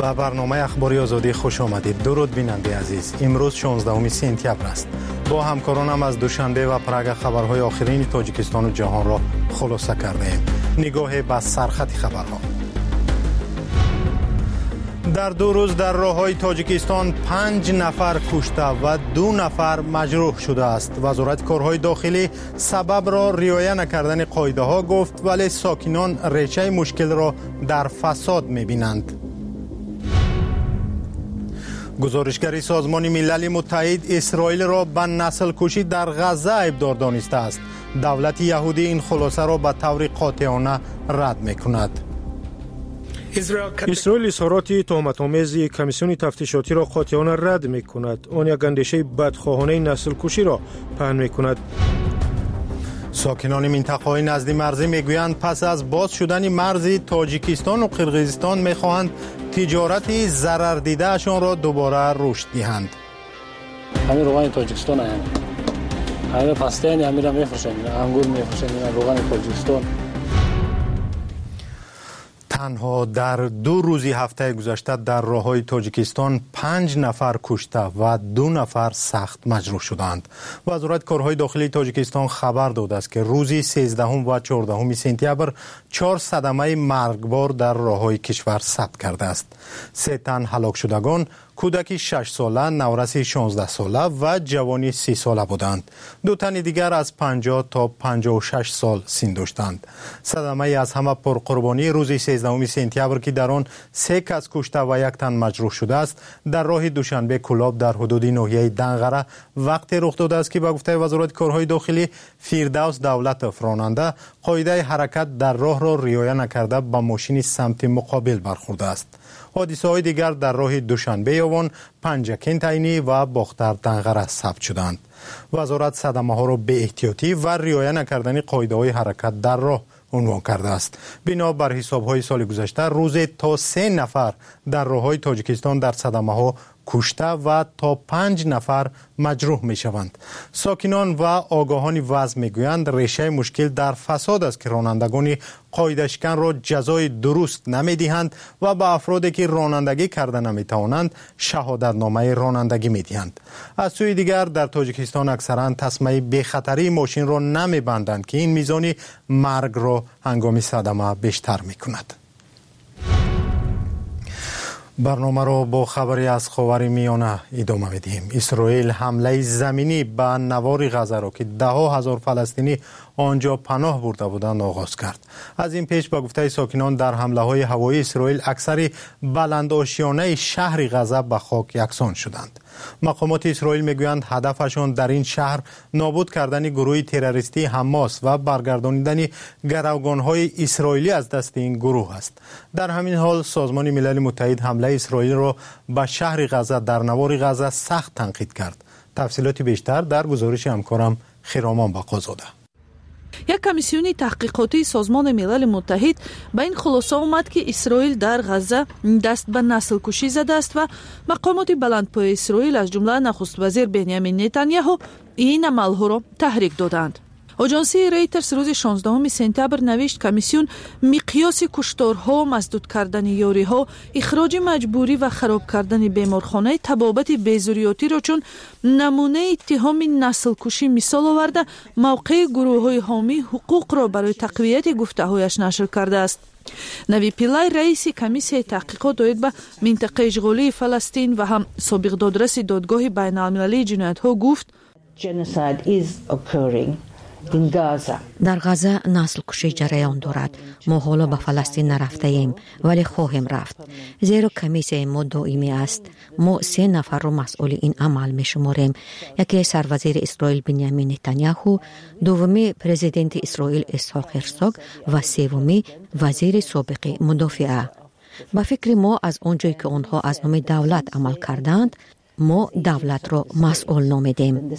به برنامه اخباری آزادی خوش آمدید. درود بیننده عزیز. امروز 16 سپتامبر است. با همکارانم از دوشنبه و پراگ خبرهای آخرین تاجیکستان و جهان را خلاصه کرده ایم. نگاه به سرخط خبرها. در 2 روز در راههای تاجیکستان 5 نفر کشته و 2 نفر مجروح شده است. وزارت کارهای داخلی سبب را رعایت نکردن قاعده ها گفت، ولی ساکنان ریشه مشکل را در فساد می‌بینند. گزارشگر سازمان ملل متحد اسرائیل را به نسل کشی در غزه ابدار دانسته است. دولت یهودی این خلاصه را به طور قاطعانه رد می‌کند. اسرائیل اظهارات تهمت‌آمیز کمیسیون تفتیشاتی را قاطعانه رد می‌کند. آن یک اندیشه بدخواهانه نسل کشی را پهن می‌کند. ساکنان منطقه‌های نزد مرزی میگویند پس از باز شدن مرز تاجیکستان و قرقیزستان می‌خواهند تجارت ضرر دیده‌شان را دوباره رشد دهند. همین روغن تاجیکستان همین پسته همین می‌فروشن، انگور می‌فروشن، روغن تاجیکستان. تنها در 2 روز هفته گذشته در راههای تاجیکستان 5 نفر کشته و 2 نفر سخت مجروح شدند. وزارت کارهای داخلی تاجیکستان خبر داده است که روز 13 و 14 سپتامبر 4 صدمه مرگبار در راههای کشور ثبت کرده است. 3 تن هلاک شدگان کودکی 6 ساله، نورس 16 ساله و جوانی 30 ساله بودند. 2 تن دیگر از 50 تا 56 سال سن داشتند. صدمه از همه پرقربانی روز 13 سپتامبر که در آن 3 کس کشته و 1 تن مجروح شده است، در راه دوشنبه کلاب در حدود ناحیه دنغره وقتی رخ داده است که به گفته وزارت کارهای داخلی فیردوس دولت راننده قاعده حرکت در راه را رعایت نکرده به ماشین سمت مقابل برخورده است. حادثه‌های دیگر در راه دوشنبه یوان، پنجکین تعینی و باختر دنغره ثبت شدند. وزارت صدمه‌ها را به احتیاطی و رعایت نکردن قاعده‌های حرکت در راه عنوان کرده است. بنا بر حساب‌های سال گذشته روز تا 3 نفر در راه‌های تاجیکستان در صدمه‌ها کشته و تا 5 نفر مجروح می شوند. ساکنان و آگاهان وضع می گویند ریشه مشکل در فساد است که رانندگان قاعده شکن را جزای درست نمی دهند و به افرادی که رانندگی کرده نمی توانند شهادت نامه رانندگی می دهند. از سوی دیگر در تاجیکستان اکثرا تسمه بی خطری ماشین را نمی بندند که این میزان مرگ را هنگام صدمه بیشتر می کند. برنامه را با خبری از خاورمیانه ادامه می‌دهیم. اسرائیل حمله زمینی به نوار غزه را که 10,000 فلسطینی آنجا پناه برده بودند آغاز کرد. از این پیش به گفته ساکنان در حمله‌های هوایی اسرائیل اکثر بلندآشیانه شهر غزه به خاک یکسان شدند. مقامات اسرائیل میگویند هدفشان در این شهر نابود کردن گروه تروریستی حماس و برگرداندن گروگان‌های اسرائیلی از دست این گروه است. در همین حال سازمان ملل متحد حمله اسرائیل را به شهر غزه در نوار غزه سخت تنقید کرد. تفصیلات بیشتر در گزارش همکارم خیرامان باقازاده. یک کمیسیون تحقیقاتی سازمان ملل متحد به این خلاصه آمد که اسرائیل در غزه دست به نسل کشی زده است و مقامات بلندپایه اسرائیل از جمله نخست وزیر بنیامین نتانیاهو این عملها را تحریک دادند. آژانسی ریترز روز 16 سپتامبر نوشت کمیسیون مقیاس کشتارها، مسدود کردن یاریها، اخراج مجبوری و خراب کردن بیمارخانه تبابت بیزوریاتی را چون نمونه اتهام نسل کشی مثال آورده موقع گروه‌های حامی حقوق را برای تقویت گفته‌هایش نشر کرده است. نوی پیلای رئیس کمیسیون تحقیقات اوید به منطقه اشغالی فلسطین و هم سابق دادرس دادگاه بین‌المللی جنایت‌ها گفت در غزه نسل کشی جریان دارد. ما حالا به فلسطین نرفته ایم ولی خواهیم رفت، زیرا کمیسیون ما دائمی است. ما 3 نفر را مسئول این عمل می شماریم. یکی سروزیر اسرائیل بنیامین نتانیاهو، دومی پرزیدنت اسرائیل اسحاق هرزوگ و سومی وزیر سابق مدافعه. به فکر ما از آنجایی که آنها از نام دولت عمل کردند، ما دولت را مسئول نامیدیم.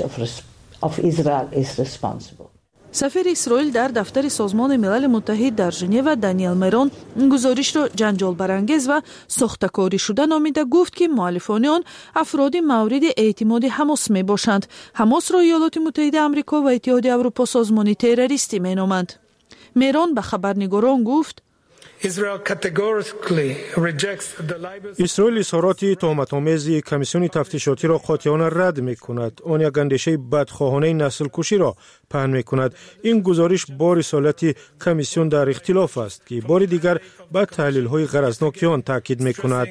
سفیر اسرائیل در دفتر سازمان ملل متحد در ژنو دانیل میرون گزارش را جنجال برانگیز و ساخته‌کاری شده نامیده گفت که مؤلفان آن افراد مورد اعتماد حماس می باشند. حماس را ایالات متحده آمریکا و اتحادیه اروپا سازمان تروریستی می نامند. میرون به خبرنگاران گفت اسرائیل اظهارات تهمت‌آمیز کمیسیون تفتیشاتی را قاطعانه رد می‌کند. آن یک اندیشه بدخواهانه نسل کشی را پهن می‌کند. این گزارش با رسالت کمیسیون در اختلاف است که بار دیگر به تحلیل‌های غرضناک آن تاکید می‌کند.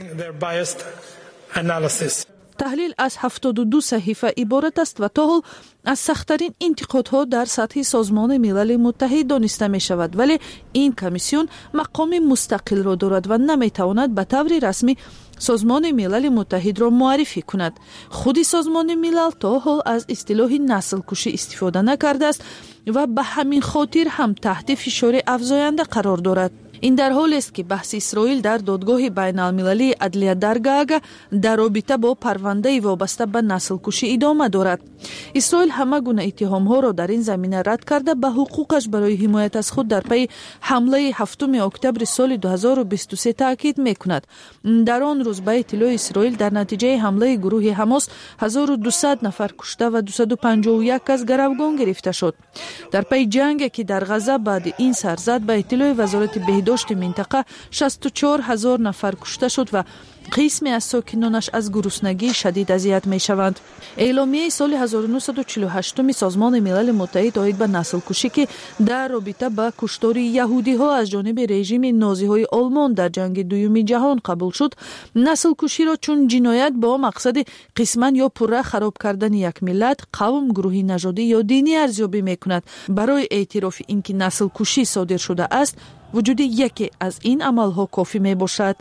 تحلیل از 72 صحیفه عبارت است و تا حال از سخت‌ترین انتقادها در سطح سازمان ملل متحد دانسته می شود، ولی این کمیسیون مقام مستقل را دارد و نمی تواند به طور رسمی سازمان ملل متحد را معرفی کند. خود سازمان ملل تا حال از اصطلاح نسل کشی استفاده نکرده است و به همین خاطر هم تحت فشار افزاینده قرار دارد. این در حالی است که بحث اسرائیل در دادگاه بین المللی عدلیه در گاگ در رابطه با پرونده وابسته به نسل کشی ادامه دارد. اسرائیل همه گونه اتهام‌ها را در این زمینه رد کرده به حقوقش برای حمایت از خود در پی حمله 7 اکتبر سال 2023 تاکید می‌کند. در آن روز به اطلاع اسرائیل در نتیجه حمله گروه حماس 1200 نفر کشته و 251 کس گروگان گرفته شد. در پی جنگ که در غزه بعد این سرزد به اطلاع وزارت بهداشت منطقه 64,000 نفر کشته شد و قسمی از ساکنانش از گرسنگی شدید اذیت می شوند. اعلامیه سال 1948 سازمان ملل متحد آید به نسل کشی که در رابطه با کشتار یهودی ها از جانب رژیم نازی های آلمان در جنگ دوم جهان قبول شد، نسل کشی را چون جنایت با مقصد قسما یا پوره خراب کردن یک ملت، قوم، گروهی نژادی یا دینی ارزیابی می کند. برای اعتراف اینکه نسل کشی صادر شده است، وجود یکی از این عملها کافی می باشد.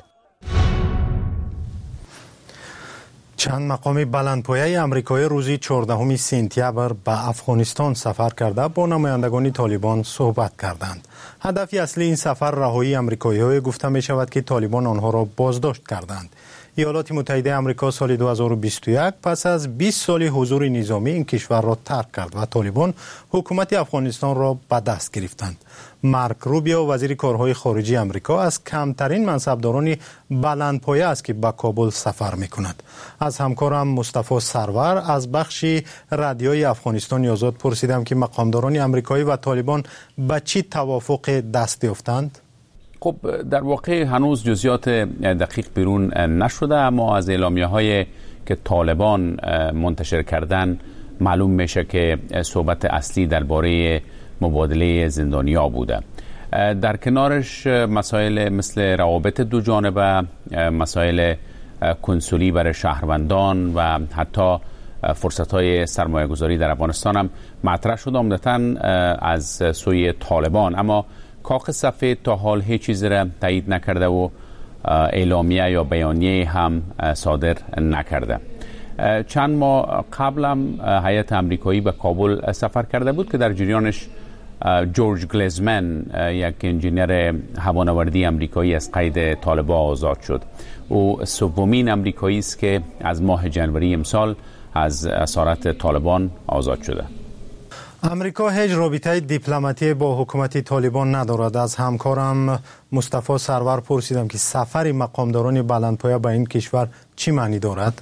چند مقام بلندپایه آمریکایی روز 14 سپتامبر به افغانستان سفر کرده با نمایندگان طالبان صحبت کردند. هدف اصلی این سفر رهایی آمریکایی‌ها گفته می شود که طالبان آنها را بازداشت کردند. ایالات متحده آمریکا سال 2021 پس از 20 سال حضور نظامی این کشور را ترک کرد و طالبان حکومت افغانستان را به دست گرفتند. مارک روبیو وزیر کارهای خارجی آمریکا از کمترین منصبداران بلندپایه است که به کابل سفر می‌کند. از همکارم مصطفی سرور از بخش رادیوی افغانستان آزاد پرسیدم که مقامداران آمریکایی و طالبان به چی توافق دست یافتند؟ خب در واقع هنوز جزئیات دقیق بیرون نشده، اما از اعلامیه‌های که طالبان منتشر کردن معلوم میشه که صحبت اصلی درباره مبادله زندانیا بوده. در کنارش مسائل مثل روابط دو جانبه، مسائل کنسولی برای شهروندان و حتی فرصت‌های سرمایه‌گذاری در افغانستان هم مطرح شده، عمدتاً از سوی طالبان. اما کاخ سفید تا حال هیچ چیزی را تایید نکرده و اعلامیه یا بیانیه هم صادر نکرده. چند ماه قبل هم هیئت آمریکایی به کابل سفر کرده بود که در جریانش جورج گلیزمن، یک انجینیر هوانوردی آمریکایی، از قید طالبان آزاد شد. او سومین آمریکایی است که از ماه جنوری امسال از اسارت طالبان آزاد شده. امریکا هیچ رابطه دیپلماتی با حکومت طالبان ندارد. از همکارم مصطفی سرور پرسیدم که سفر مقامداران بلندپایه به این کشور چی معنی دارد؟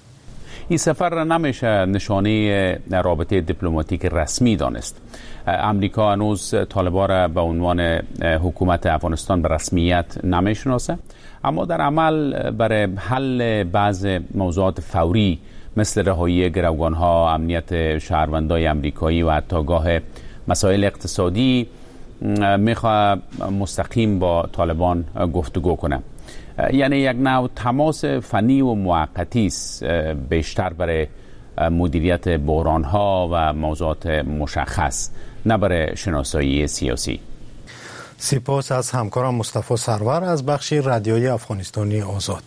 این سفر را نمیشه نشانه رابطه دیپلماتیک رسمی دانست. امریکا هنوز طالبان را به عنوان حکومت افغانستان به رسمیت نمیشناسه، اما در عمل برای حل بعض موضوعات فوری مثل رهایی گروگان‌ها، امنیت شهروندان آمریکایی و حتی گاه مسائل اقتصادی میخواد مستقیم با طالبان گفتگو کنه. یعنی یک نوع تماس فنی و موقتی است، بیشتر برای مدیریت بحران‌ها و موضوعات مشخص، نه برای شناسایی سیاسی. سپاس از همکارم مصطفی سرور از بخش رادیوی افغانستانی آزاد.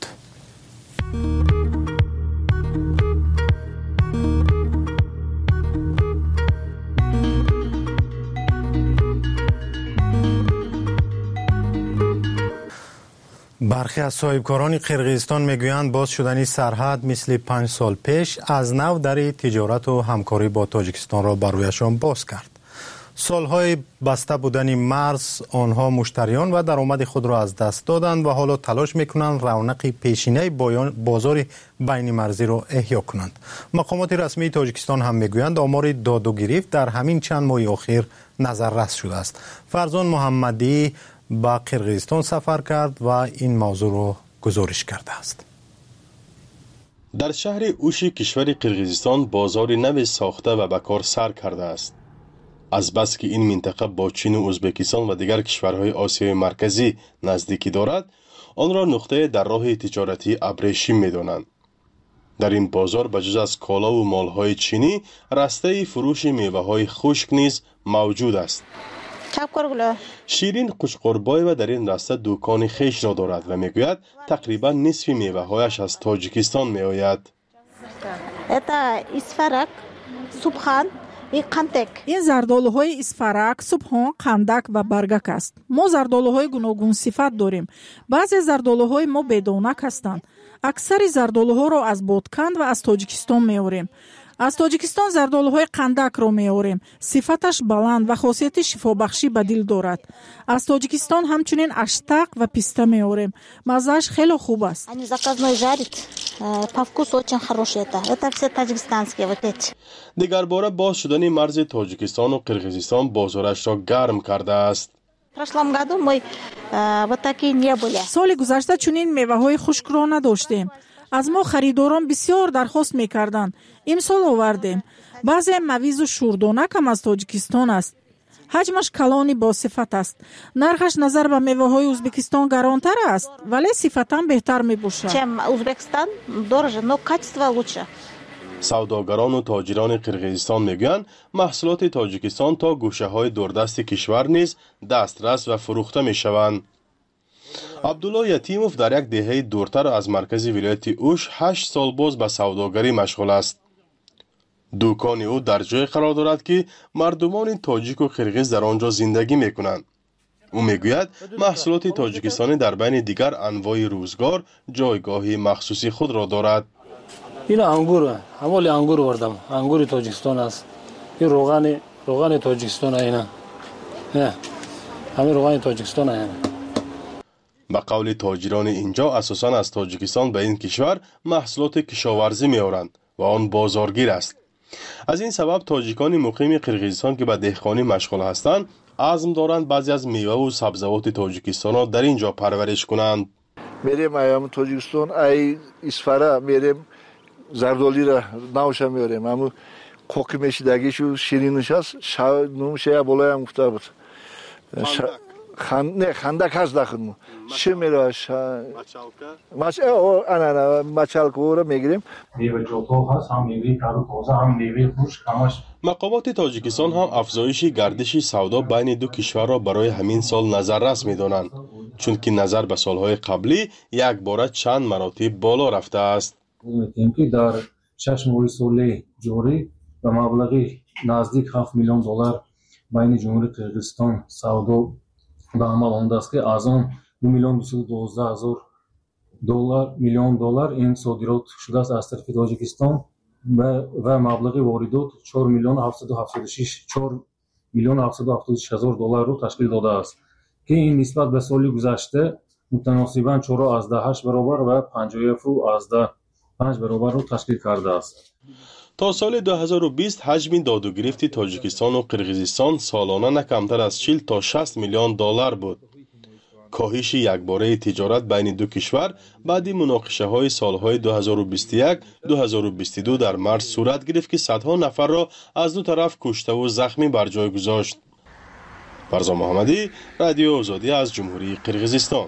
برخی از صاحبکاران قرقیزستان میگویند باز شدن سرحد مثل 5 سال پیش از نو در تجارت و همکاری با تاجیکستان را بر رویشان باز کرد. سالهای بسته بودن مرز آنها مشتریان و درآمد خود را از دست دادند و حالا تلاش میکنند رونق پیشینه بازار بین مرزی را احیا کنند. مقامات رسمی تاجیکستان هم میگویند آمار داد و گریفت در همین چند ماه اخیر نظررس شده است. فرزان محمدی به قرقیزستان سفر کرد و این موضوع را گزارش کرده است. در شهر اوش کشور قرقیزستان بازار نو ساخته و به کار سر کرده است. از بس که این منطقه با چین و ازبکستان و دیگر کشورهای آسیای مرکزی نزدیکی دارد، آن را نقطه در راه تجارتی ابریشم می‌دانند. در این بازار بجز از کالا و مالهای چینی، رسته فروش میوه‌های خشک نیز موجود است. شیرین قشقربایو در این راسته دکان خیش را دارد و میگوید تقریبا نصف میوه‌هایش از تاجیکستان میآید. این زردآلوهای اسفرک، سبحان، قندک و برگک است. ما زردآلوهای گوناگون صفت داریم. بعضی زردآلوهای ما بدونک هستند. اکثر زردآلوها را از بادکند و از تاجیکستان میاریم. از تاجیکستان زردآلوهای قندک را میاریم. صفتش بلند و خاصیت شفابخشی به دل دارد. از تاجیکستان همچنین اشتق و پیسته میاریم. مزهش خیلی خوب است. دیگر باره باز شدن مرز تاجیکستان و قرقیزستان بازارش را گرم کرده است. سال گذشته چنین میوه‌های خشک را نداشتیم. از ما خریداران بسیار درخواست می‌کردند. امسال آوردیم. بعضی مویز و شوردانک هم از تاجیکستان است. حجمش کلانی با صفت است. نرخش نظر به میوه‌های ازبکستان گرانتر است، ولی صفتاً بهتر می‌باشد. سوداگران و تاجران قرقیزستان میگویند محصولات تاجیکستان تا گوشه‌های دوردست کشور نیز دسترس و فروخته می‌شوند. عبدالله یتیموف در یک دهه دورتر از مرکز ولایت اوش 8 سال باز به سوداگری مشغول است. دکان او در جای قرار دارد که مردمان تاجیک و قرقیز در آنجا زندگی میکنند. او میگوید محصولات تاجیکستانی در بین دیگر انواع روزگار جایگاهی مخصوصی خود را دارد. این انگور، همال انگور وردم. انگور تاجیکستان است. این روغن تاجیکستان اینا. نه. همین روغن تاجیکستان اینا. به قول تاجران اینجا اساساً از تاجیکستان به این کشور محصولات کشاورزی میآورند و آن بازارگیر است. از این سبب تاجیکان مقیم قرقیزستان که به دهقانی مشغول هستند عزم دارند بعضی از میوه و سبزوات تاجیکستان را در اینجا پرورش کنند. میریم ایام تاجیکستان ای اسفره میریم زردالی را نوش میاریم. اما کوکی میشدگیشو شیرینش است. نوشه بالای هم گفته بود. خندک هست داخل چه میراش مچالکو رو میگیریم. میوه جوتو هست، هم میوه تازه تازه، هم میوه خشک، همش. مقامات تاجیکستان هم افزایش گردش سودا بین دو کشور را برای همین سال نظررس میدانند، چون که نظر به سالهای قبلی یک باره چند مراتب بالا رفته است. میگیم که در 6 ماه سال جاری و مبلغی نزدیک 7 میلیون دلار بین جمهوری قرقیزستان سودا به عمل آمده است که از آن 2,212,000 میلیون دلار این صادرات شده است از طرف تاجیکستان و مبلغ واردات 4,776,000 دلار رو تشکیل داده است که این نسبت به سال گذشته متناسباً 4.8 برابر و 57.5 برابر رو تشکیل کرده است. تا سال 2020 حجم داد و گرفت تاجیکستان و قرقیزستان سالانه نه کمتر از 40 تا 60 میلیون دلار بود. کاهش یکباره تجارت بین دو کشور بعد مناقشه های سالهای 2021-2022 در مرز صورت گرفت که صدها نفر را از دو طرف کشته و زخمی بر جای گذاشت. فرزان محمدی، رادیو آزادی از جمهوری قرقیزستان.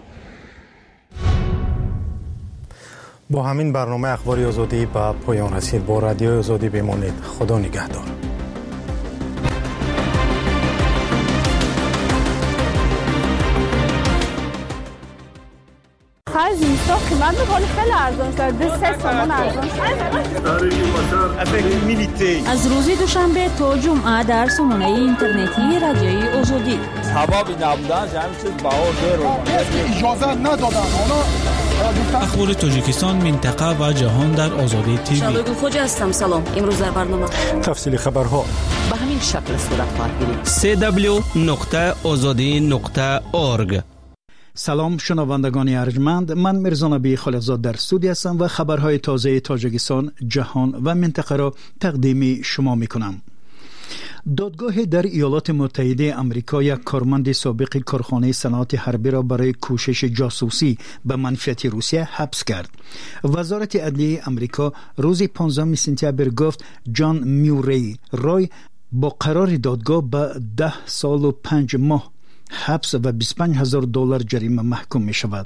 با همین برنامه اخبار آزادی به پایان رسید. با رادیو آزادی بمانید. خدا نگهدار. خیلی زیستا قیمت میکنی خیلی ارزان شد. 3 تومان ارزان شد. از روز دوشنبه تا جمعه در سامانه اینترنتی رادیوی آزادی. سبب نبودن همین چیز باور رو اجازه ندادن. اخبار تاجیکستان، منطقه و جهان در آزادی تیوی. شادو خوج هستم. سلام. امروز در برنامه تفصیل خبرها به همین شکل صورت خواهد گرفت. www.azadi.org. سلام شنوندگان ارجمند، من میرزا نبی خالقزاد در استودیو هستم و خبرهای تازه تاجیکستان، جهان و منطقه را تقدیم شما میکنم. دادگاه در ایالات متحده آمریکا یک کارمند سابق کارخانه صنعت حربی را برای کوشش جاسوسی به منفعت روسیه حبس کرد. وزارت عدلیه آمریکا روز 15 سپتامبر گفت جان میوری رای با قرار دادگاه به 10 سال و 5 ماه حبس و $25,000 جریمه محکوم می شود.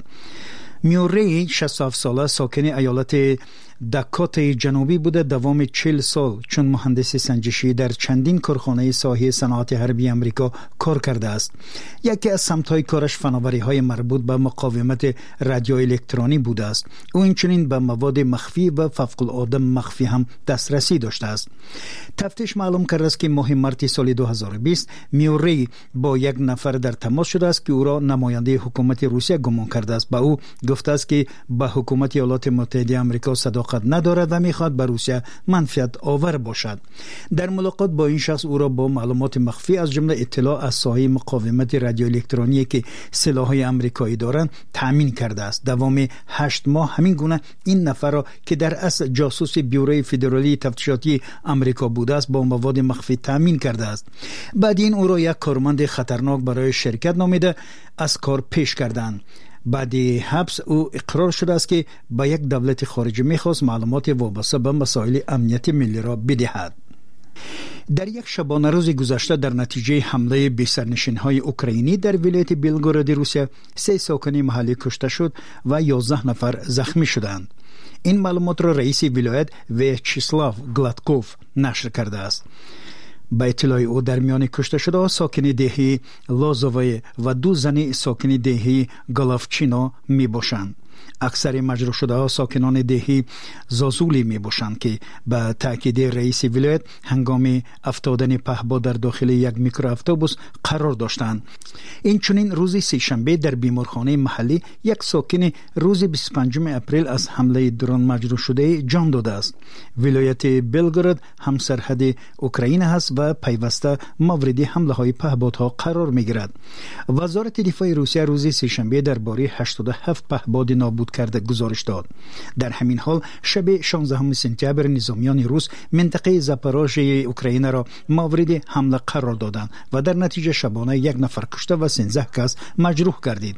میوری 67 ساله ساکن ایالت داکوتای جنوبی بوده. دوام 40 سال چون مهندس سنجشی در چندین کارخانه ساحه صنعت حربی آمریکا کار کرده است. یکی از سمت‌های کارش فناوری‌های مربوط به مقاومت رادیو الکترونی بوده است. او اینچنین به مواد مخفی و فوق‌العاده مخفی هم دسترسی داشته است. تفتیش معلوم کرده است که ماه مارس سال 2020 میوری با یک نفر در تماس شده است که او را نماینده حکومت روسیه گمان کرده است. با او گفته است که به حکومت ایالات متحده آمریکا صداقت ندارد و میخواد به روسیه منفعت آور باشد. در ملاقات با این شخص او را با معلومات مخفی از جمله اطلاع از ساحه مقاومت رادیو الکترونی که سلاح‌های آمریکایی دارند تامین کرده است. دوام 8 ماه همین گونه این نفر را که در اصل جاسوس بیوروی فدرالی تفتیشاتی آمریکا بوده است با مواد مخفی تامین کرده است. بعد این او را یک کارمند خطرناک برای شرکت نامیده از کار پیش کردند. بعد حبس او اقرار شده است که با یک دولت خارجی میخواست معلومات وابسته به مسائل امنیت ملی را بدهد. در یک شبانه روز گذشته در نتیجه حمله بی سرنشین‌های اوکراینی در ولایت بیلگوراد روسیه 3 ساکن محلی کشته شد و 11 نفر زخمی شدند. این معلومات را رئیس ولایت ویاچسلاو گلادکوف نشر کرده است. با اطلاع او در میان کشته شده ساکن دهی لازوی و 2 زن ساکن دهی گالافچینو می باشند. اکثر مجروح شده ها ساکنان دهی زازولی می باشند که به تاکید رئیس ولایت هنگام افتادن پهپاد در داخل یک میکرو اتوبوس قرار داشتند. این چنین روز سه‌شنبه در بیمارخانه محلی یک ساکن روز 25 اپریل از حمله درون مجروح شده جان داده است. ولایت بلگراد هم سرحد اوکراین است و پیوسته مورد حمله های پهپادها قرار می گیرد. وزارت دفاع روسیه روز سه‌شنبه درباره 87 پهپاد نابود کرده گزارش داد. در همین حال شب 16 سپتامبر نظامیان روس منطقه زاپاروژیه اوکراین را مورد حمله قرار دادند و در نتیجه شبانه 1 نفر کشته و 13 کس مجروح گردید.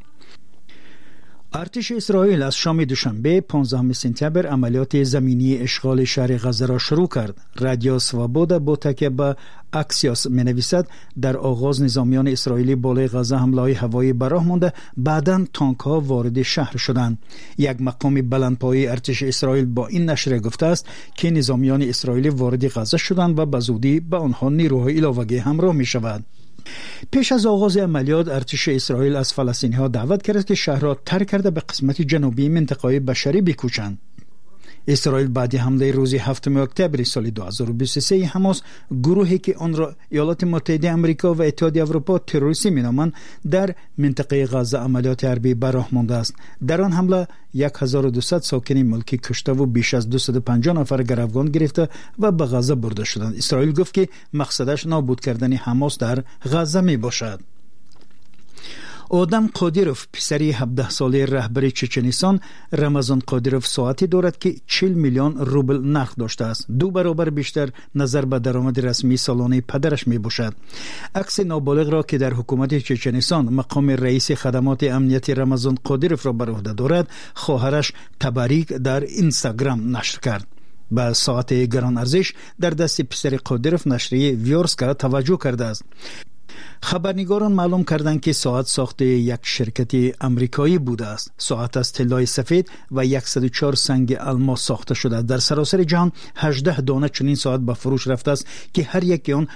ارتش اسرائیل از شام دوشنبه 15 سپتامبر عملیات زمینی اشغال شهر غزه را شروع کرد. رادیو سوابودا با تکیه به اکسیوس می‌نویسد در آغاز نظامیان اسرائیلی بالای غزه حمله هوایی به راه مانده، بعداً تانک‌ها وارد شهر شدند. یک مقام بلندپایه ارتش اسرائیل با این نشریه گفته است که نظامیان اسرائیلی وارد غزه شدند و به زودی به آنها نیروهای علاوه‌ای همراه می‌شوند. پیش از آغاز عملیات ارتش اسرائیل از فلسطینی‌ها دعوت کرد که شهر را ترک کرده به قسمت جنوبی منطقه بشری بکوچند. اسرائیل بعد حمله روز 7 اکتبر سال 2023 حماس، گروهی که آن را ایالات متحده آمریکا و اتحادیه اروپا تروریستی می‌نامند، در منطقه غزه عملیات حربی به راه مانده است. در آن حمله 1200 ساکن ملکی کشته و بیش از 250 نفر گروگان گرفته و به غزه برده شدند. اسرائیل گفت که مقصدش نابود کردن حماس در غزه می باشد. آدم قادیروف پسری 17 ساله رهبر چچنستان رمضان قادیروف ساعتی دارد که 40 میلیون روبل نرخ داشته است، 2 برابر بیشتر نظر به درآمد رسمی سالانه پدرش می باشد. عکس نابالغ را که در حکومت چچنستان مقام رئیس خدمات امنیتی رمضان قادیروف را بر عهده دارد، خواهرش تبریک در اینستاگرام نشر کرد. به ساعت گران ارزش در دست پسر قادیروف نشریه ویورسکا توجه کرده است. خبرنگاران معلوم کردند که ساعت ساخت یک شرکت آمریکایی بوده است. ساعت از طلای سفید و 104 سنگ الماس ساخته شده. در سراسر جهان 18 دانه چنین ساعت به فروش رفته است که هر یک آن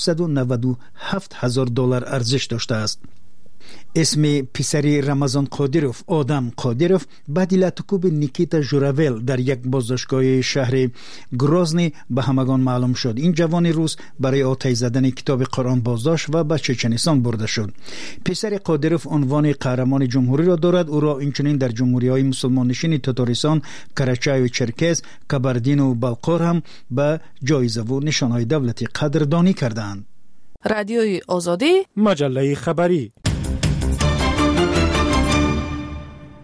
$497,000 ارزش داشته است. اسم پسری رمضان قادیروف، آدم قادیروف، بعد لاتوکوب نیکیتا ژوراول در یک بازداشتگاه شهر گروزنی به همگان معلوم شد. این جوان روس برای آتش زدن کتاب قرآن بازداشت و به چچنستان برده شد. پسر قادیروف عنوان قهرمان جمهوری را دارد. او را اینچنین در جمهوری‌های مسلمان نشین تاتارستان، کراچای و چرکز، کاباردین و بالقار هم به جایزه و نشانهای دولتی قدردانی کردند. رادیوی آزادی، مجله خبری.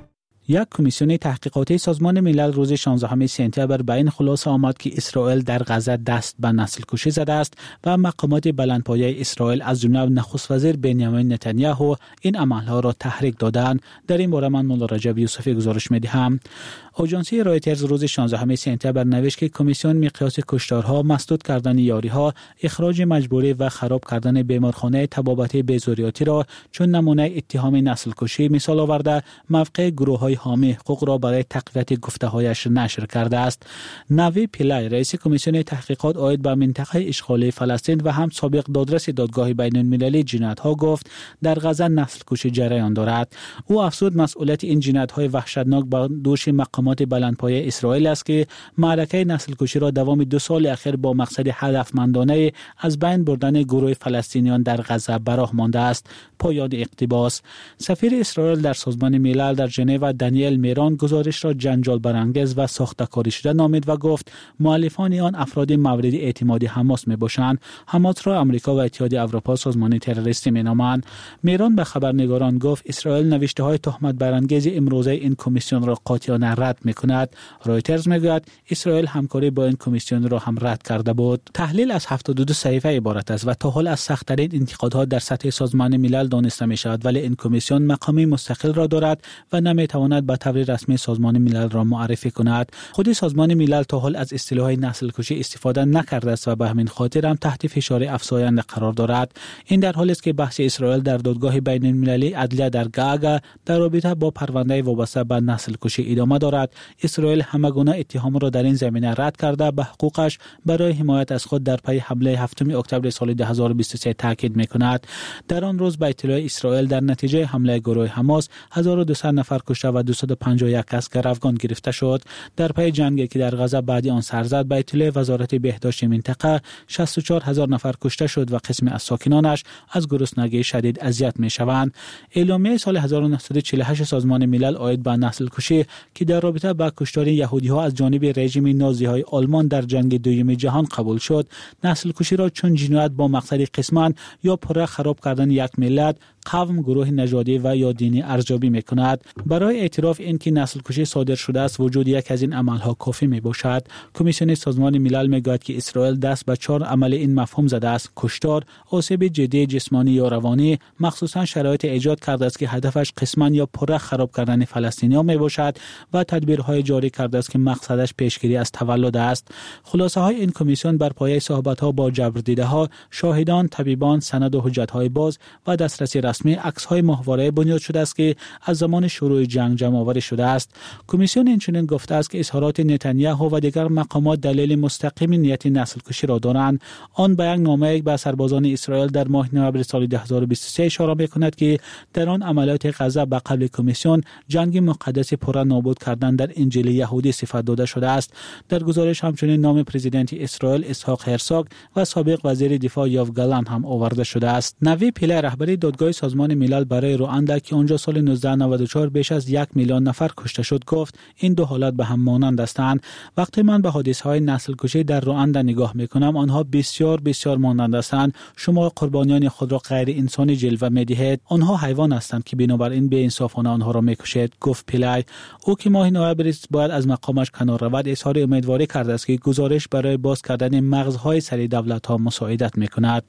یک کمیسیون تحقیقاتی سازمان ملل روز 16 سپتامبر به این خلاصه آمد که اسرائیل در غزه دست به نسل کشی زده است و مقامات بلندپایه اسرائیل از جمله نخست وزیر بنیامین نتانیاهو این عملها را تحریک دادند. در این باره من مولا رجب یوسفی گزارش می‌دهم. آژانسی رایترز روز 16 سپتامبر نوشت که کمیسیون مقیاس کشتارها، مسدود کردن یاری‌ها، اخراج مجبوری و خراب کردن بیمارخانه طبابتی بیزوریاتی را چون نمونه اتهام نسل کشی مثال آورده موقع گروه‌های حامی حقوق را برای تقویت گفته‌هایش نشر کرده است. نوی پیلای رئیس کمیسیون تحقیقات عاید به منطقه اشغالی فلسطین و هم سابق دادرس دادگاه بین‌المللی جنایت‌ها گفت در غزه نسل کشی جریان دارد. او افزود مسئولیت این جنایت‌های وحشتناک بر دوش مقامات بلندپایه اسرائیل است که معرکه نسل کشی را دوام 2 سال اخیر با مقصد هدفمندانه از بین بردن گروه فلسطینیان در غزه براه مانده است. پایان اقتباس. سفیر اسرائیل در سازمان ملل در ژنو دانیل میران گزارش را جنجال برانگیز و ساخته‌کاری شده نامید و گفت مؤلفان آن افراد مورد اعتماد حماس میباشند. حماس را آمریکا و اتحادیه اروپا سازمان تروریستی مینامند. میران به خبرنگاران گفت اسرائیل نوشته‌های تهمت برانگیز امروزه این کمیسیون را قاطعانه رد می‌کند. رایترز میگوید اسرائیل همکاری با این کمیسیون را هم رد کرده بود. تحلیل از 72 صفحه عبارت است و تا حال از سخت‌ترین انتقادها در سطح سازمان ملل دانسته می‌شود، ولی این کمیسیون مقامی مستقل را دارد و نمی‌تواند به طور رسمی سازمان ملل را معرفی کند. خود سازمان ملل تا حال از اصطلاح نسل کشی استفاده نکرده است و به همین خاطر هم تحت فشار افزاینده قرار دارد. این در حالی است که بحث اسرائیل در دادگاه بین‌المللی عدلیه در گاگا در رابطه با پرونده وابسته به نسل کشی ادامه دارد. اسرائیل همگونه اتهام را در این زمینه رد کرده به حقوقش برای حمایت از خود در پی حمله 7 اکتبر سال 2023 تاکید می‌کند. در آن روز به اطلاع اسرائیل در نتیجه حمله گروه حماس 1200 نفر کشته و 251 کس گروگان گرفته شد. در پی جنگی که در غزه بعد آن سر زد به اطلاع وزارت بهداشت منطقه 64000 نفر کشته شد و قسمی از ساکنانش از گرسنگی شدید اذیت می‌شوند. اعلامیه سال 1948 سازمان ملل عاید به نسل کشی که در رابطه با کشتار یهودی‌ها از جانب رژیم نازی‌های آلمان در جنگ دوم جهان قبول شد، نسل کشی را چون جنایت با مقصد قسمان یا پره خراب کردن یک ملت، قوم، گروه نژادی و یا دینی ارزیابی می‌کند. برای اعتراف این که نسل کشی صادر شده است وجود یک از این عمل‌ها کافی می‌باشد. کمیسیون سازمان ملل می‌گوید که اسرائیل دست به 4 عمل این مفهوم زده است: کشتار، آسیب جدی جسمانی یا روانی، مخصوصاً شرایط ایجاد کرده است که هدفش قسماً یا پره خراب کردن فلسطینیان می‌باشد و تدبیرهای جاری کرده است که مقصدش پیشگیری از تولد است. خلاصه‌های این کمیسیون بر پایه صحبت‌ها با جبردیده‌ها، شاهدان، طبیبان، سند و حجت‌های باز و دسترسی رسمی عکس‌های ماهواره بنیاد شده است که از زمان شروع جنگ جمع‌آوری شده است. کمیسیون اینچنین گفته است که اظهارات نتانیاهو و دیگر مقامات دلیل مستقیم نیت نسل کشی را دارند. آن به یک نامه به سربازان اسرائیل در ماه نوامبر سال 2023 اشاره می‌کند که در آن عملیات غزه به قبل کمیسیون جنگ مقدس پره نابود کردن در انجیل یهودی صفت داده شده است. در گزارش همچنین نام پرزیدنت اسرائیل اسحاق هرزوگ و سابق وزیر دفاع یوآف گالانت هم آورده شده است. نوی پیلای رهبری دادگاه سازمان ملل برای رواندا که آنجا سال 1994 بیش از 1 میلیون نفر کشته شد گفت این دو حالت به هم مانند هستند. وقتی من به حادثه‌های نسل کشی در رواندا نگاه می‌کنم آنها بسیار مانند هستند. شما قربانیان خود را غیر انسانی جلوه می‌دهید. آنها حیوان هستند که بنابراین بی‌انصافانه آنها را می‌کشید، گفت پیلای. او که ماه نوامبر باید از مقامش کنار رود اظهار امیدواری کرده است که گزارش برای باز کردن مغزهای سری دولت‌ها مساعدت می‌کند.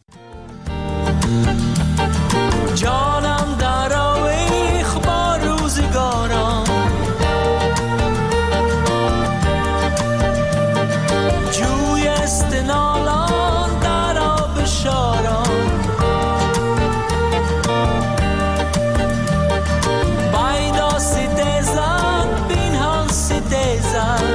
جانم در آویخ با روزگاران، جوی استنالان در آب شاران، بایدا ستیزن بینهان ستیزن،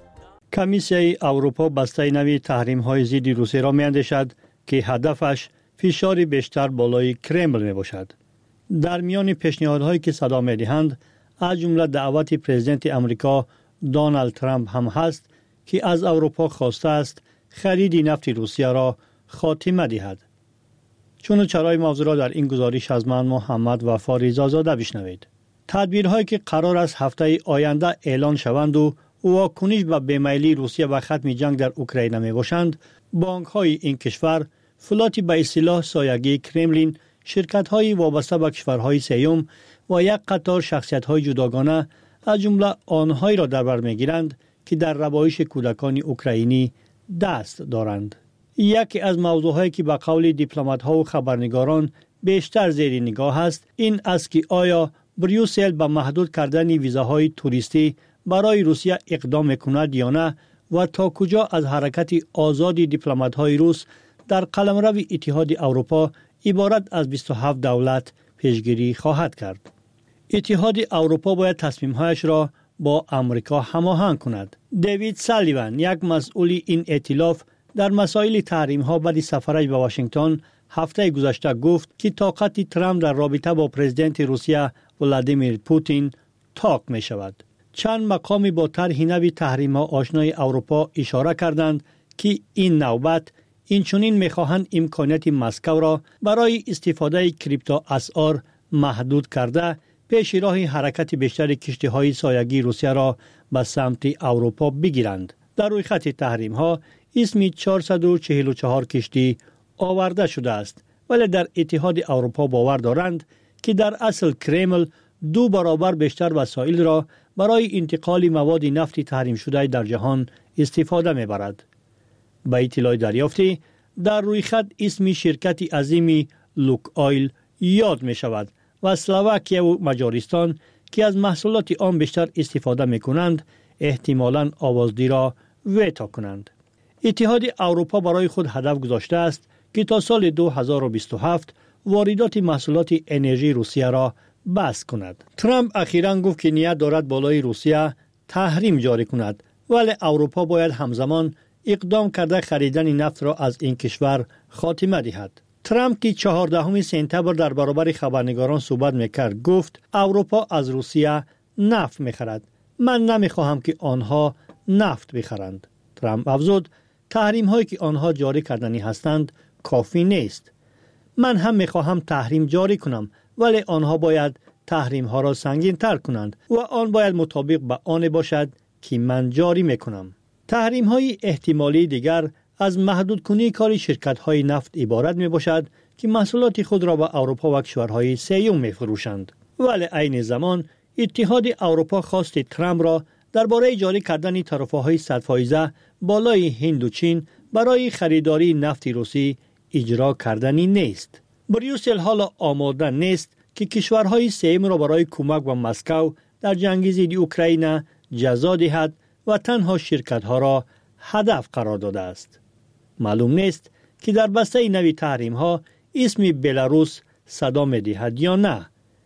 کمیسیون اروپا بسته نوی تحریم‌های ضد روسیه را می‌اندیشد که هدفش فشار بیشتر بالای کرمل می باشد. در میان پیشنهادهایی که صدا می دهند از جمله دعوت پرزیدنت امریکا دونالد ترامپ هم هست که از اروپا خواسته است خرید نفت روسیه را خاتمه دهد. چون چرای موضوع را در این گزارش از من محمد وفا رضازاده بشنوید. تدبیرهایی که قرار است هفته آینده اعلان شوند و واکنش به بیمیلی روسیه و ختم جنگ در اوکراین می باشند، بانک های این کشور، فلات به اصطلاح سایگی کرملین، شرکت های وابسته به کشورهای سیوم و یک قطار شخصیت های جداگانه از جمله آنهایی را در بر می گیرند که در ربایش کودکان اوکراینی دست دارند. یکی از موضوعهایی که به قول دیپلمات ها و خبرنگاران بیشتر زیر نگاه است این است که آیا بریوسل به محدود کردن ویزاهای توریستی برای روسیه اقدام میکند یا نه و تا کجا از حرکت آزاد دیپلمات های روس در قلمرو اتحاد اروپا عبارت از 27 دولت پیشگیری خواهد کرد. اتحاد اروپا باید تصمیم‌هایش را با امریکا هماهنگ کند. دیوید سالیوان، یک مسئول این ائتلاف، در مسائل تحریم‌ها بعد سفرش به واشنگتن هفته گذشته گفت که طاقت ترامپ در رابطه با پرزیدنت روسیه ولادیمیر پوتین تاق می شود. چند مقامی با طرح نوی تحریم‌ها آشنای اروپا اشاره کردند که این نوبت اینچنین می‌خواهند امکانات مسکو را برای استفاده کریپتو اسعار محدود کرده پیش راه حرکت بیشتر کشتی‌های سایگی روسیه را به سمت اروپا بگیرند. در روی خط تحریم‌ها اسم 444 کشتی آورده شده است، ولی در اتحاد اروپا باور دارند که در اصل کرمل 2 برابر بیشتر وسایل را برای انتقال مواد نفت تحریم شده در جهان استفاده می‌برد. با اطلاع دریافتی در روی خط اسم شرکت عظیمی لوک آیل یاد می شود و اسلواکیه و مجارستان که از محصولات آن بیشتر استفاده می کنند احتمالاً آوازدی را ویتو کنند. اتحاد اروپا برای خود هدف گذاشته است که تا سال 2027 واردات محصولات انرژی روسیه را بس کند. ترامپ اخیراً گفت که نیت دارد بالای روسیه تحریم جاری کند، ولی اروپا باید همزمان اقدام کرده خریدن نفت را از این کشور خاتمه دهد. ترامپ که 14 سپتامبر در برابر خبرنگاران صحبت میکرد گفت اروپا از روسیه نفت میخرد. من نمیخواهم که آنها نفت بخرند. ترامپ افزود تحریم هایی که آنها جاری کردنی هستند کافی نیست. من هم میخواهم تحریم جاری کنم، ولی آنها باید تحریم ها را سنگین تر کنند و آن باید مطابق به آن باشد که من جاری میکنم. تحریم های احتمالی دیگر از محدود کنی کار شرکت های نفت عبارت می باشد که محصولات خود را به اروپا و کشورهای سیوم می فروشند. ولی عین زمان اتحاد اروپا خواست ترامپ را درباره جاری کردن تعرفه های 100% بالای هند و چین برای خریداری نفت روسی اجرا کردنی نیست. بریوسل حالا آماده نیست که کشورهای سیوم را برای کمک به مسکو در جنگ ضد اوکراین جزا دهد و تنها شرکت ها را هدف قرار داده است. معلوم نیست که در بسته نوی تحریم ها اسم بلاروس صدا می دهد یا نه.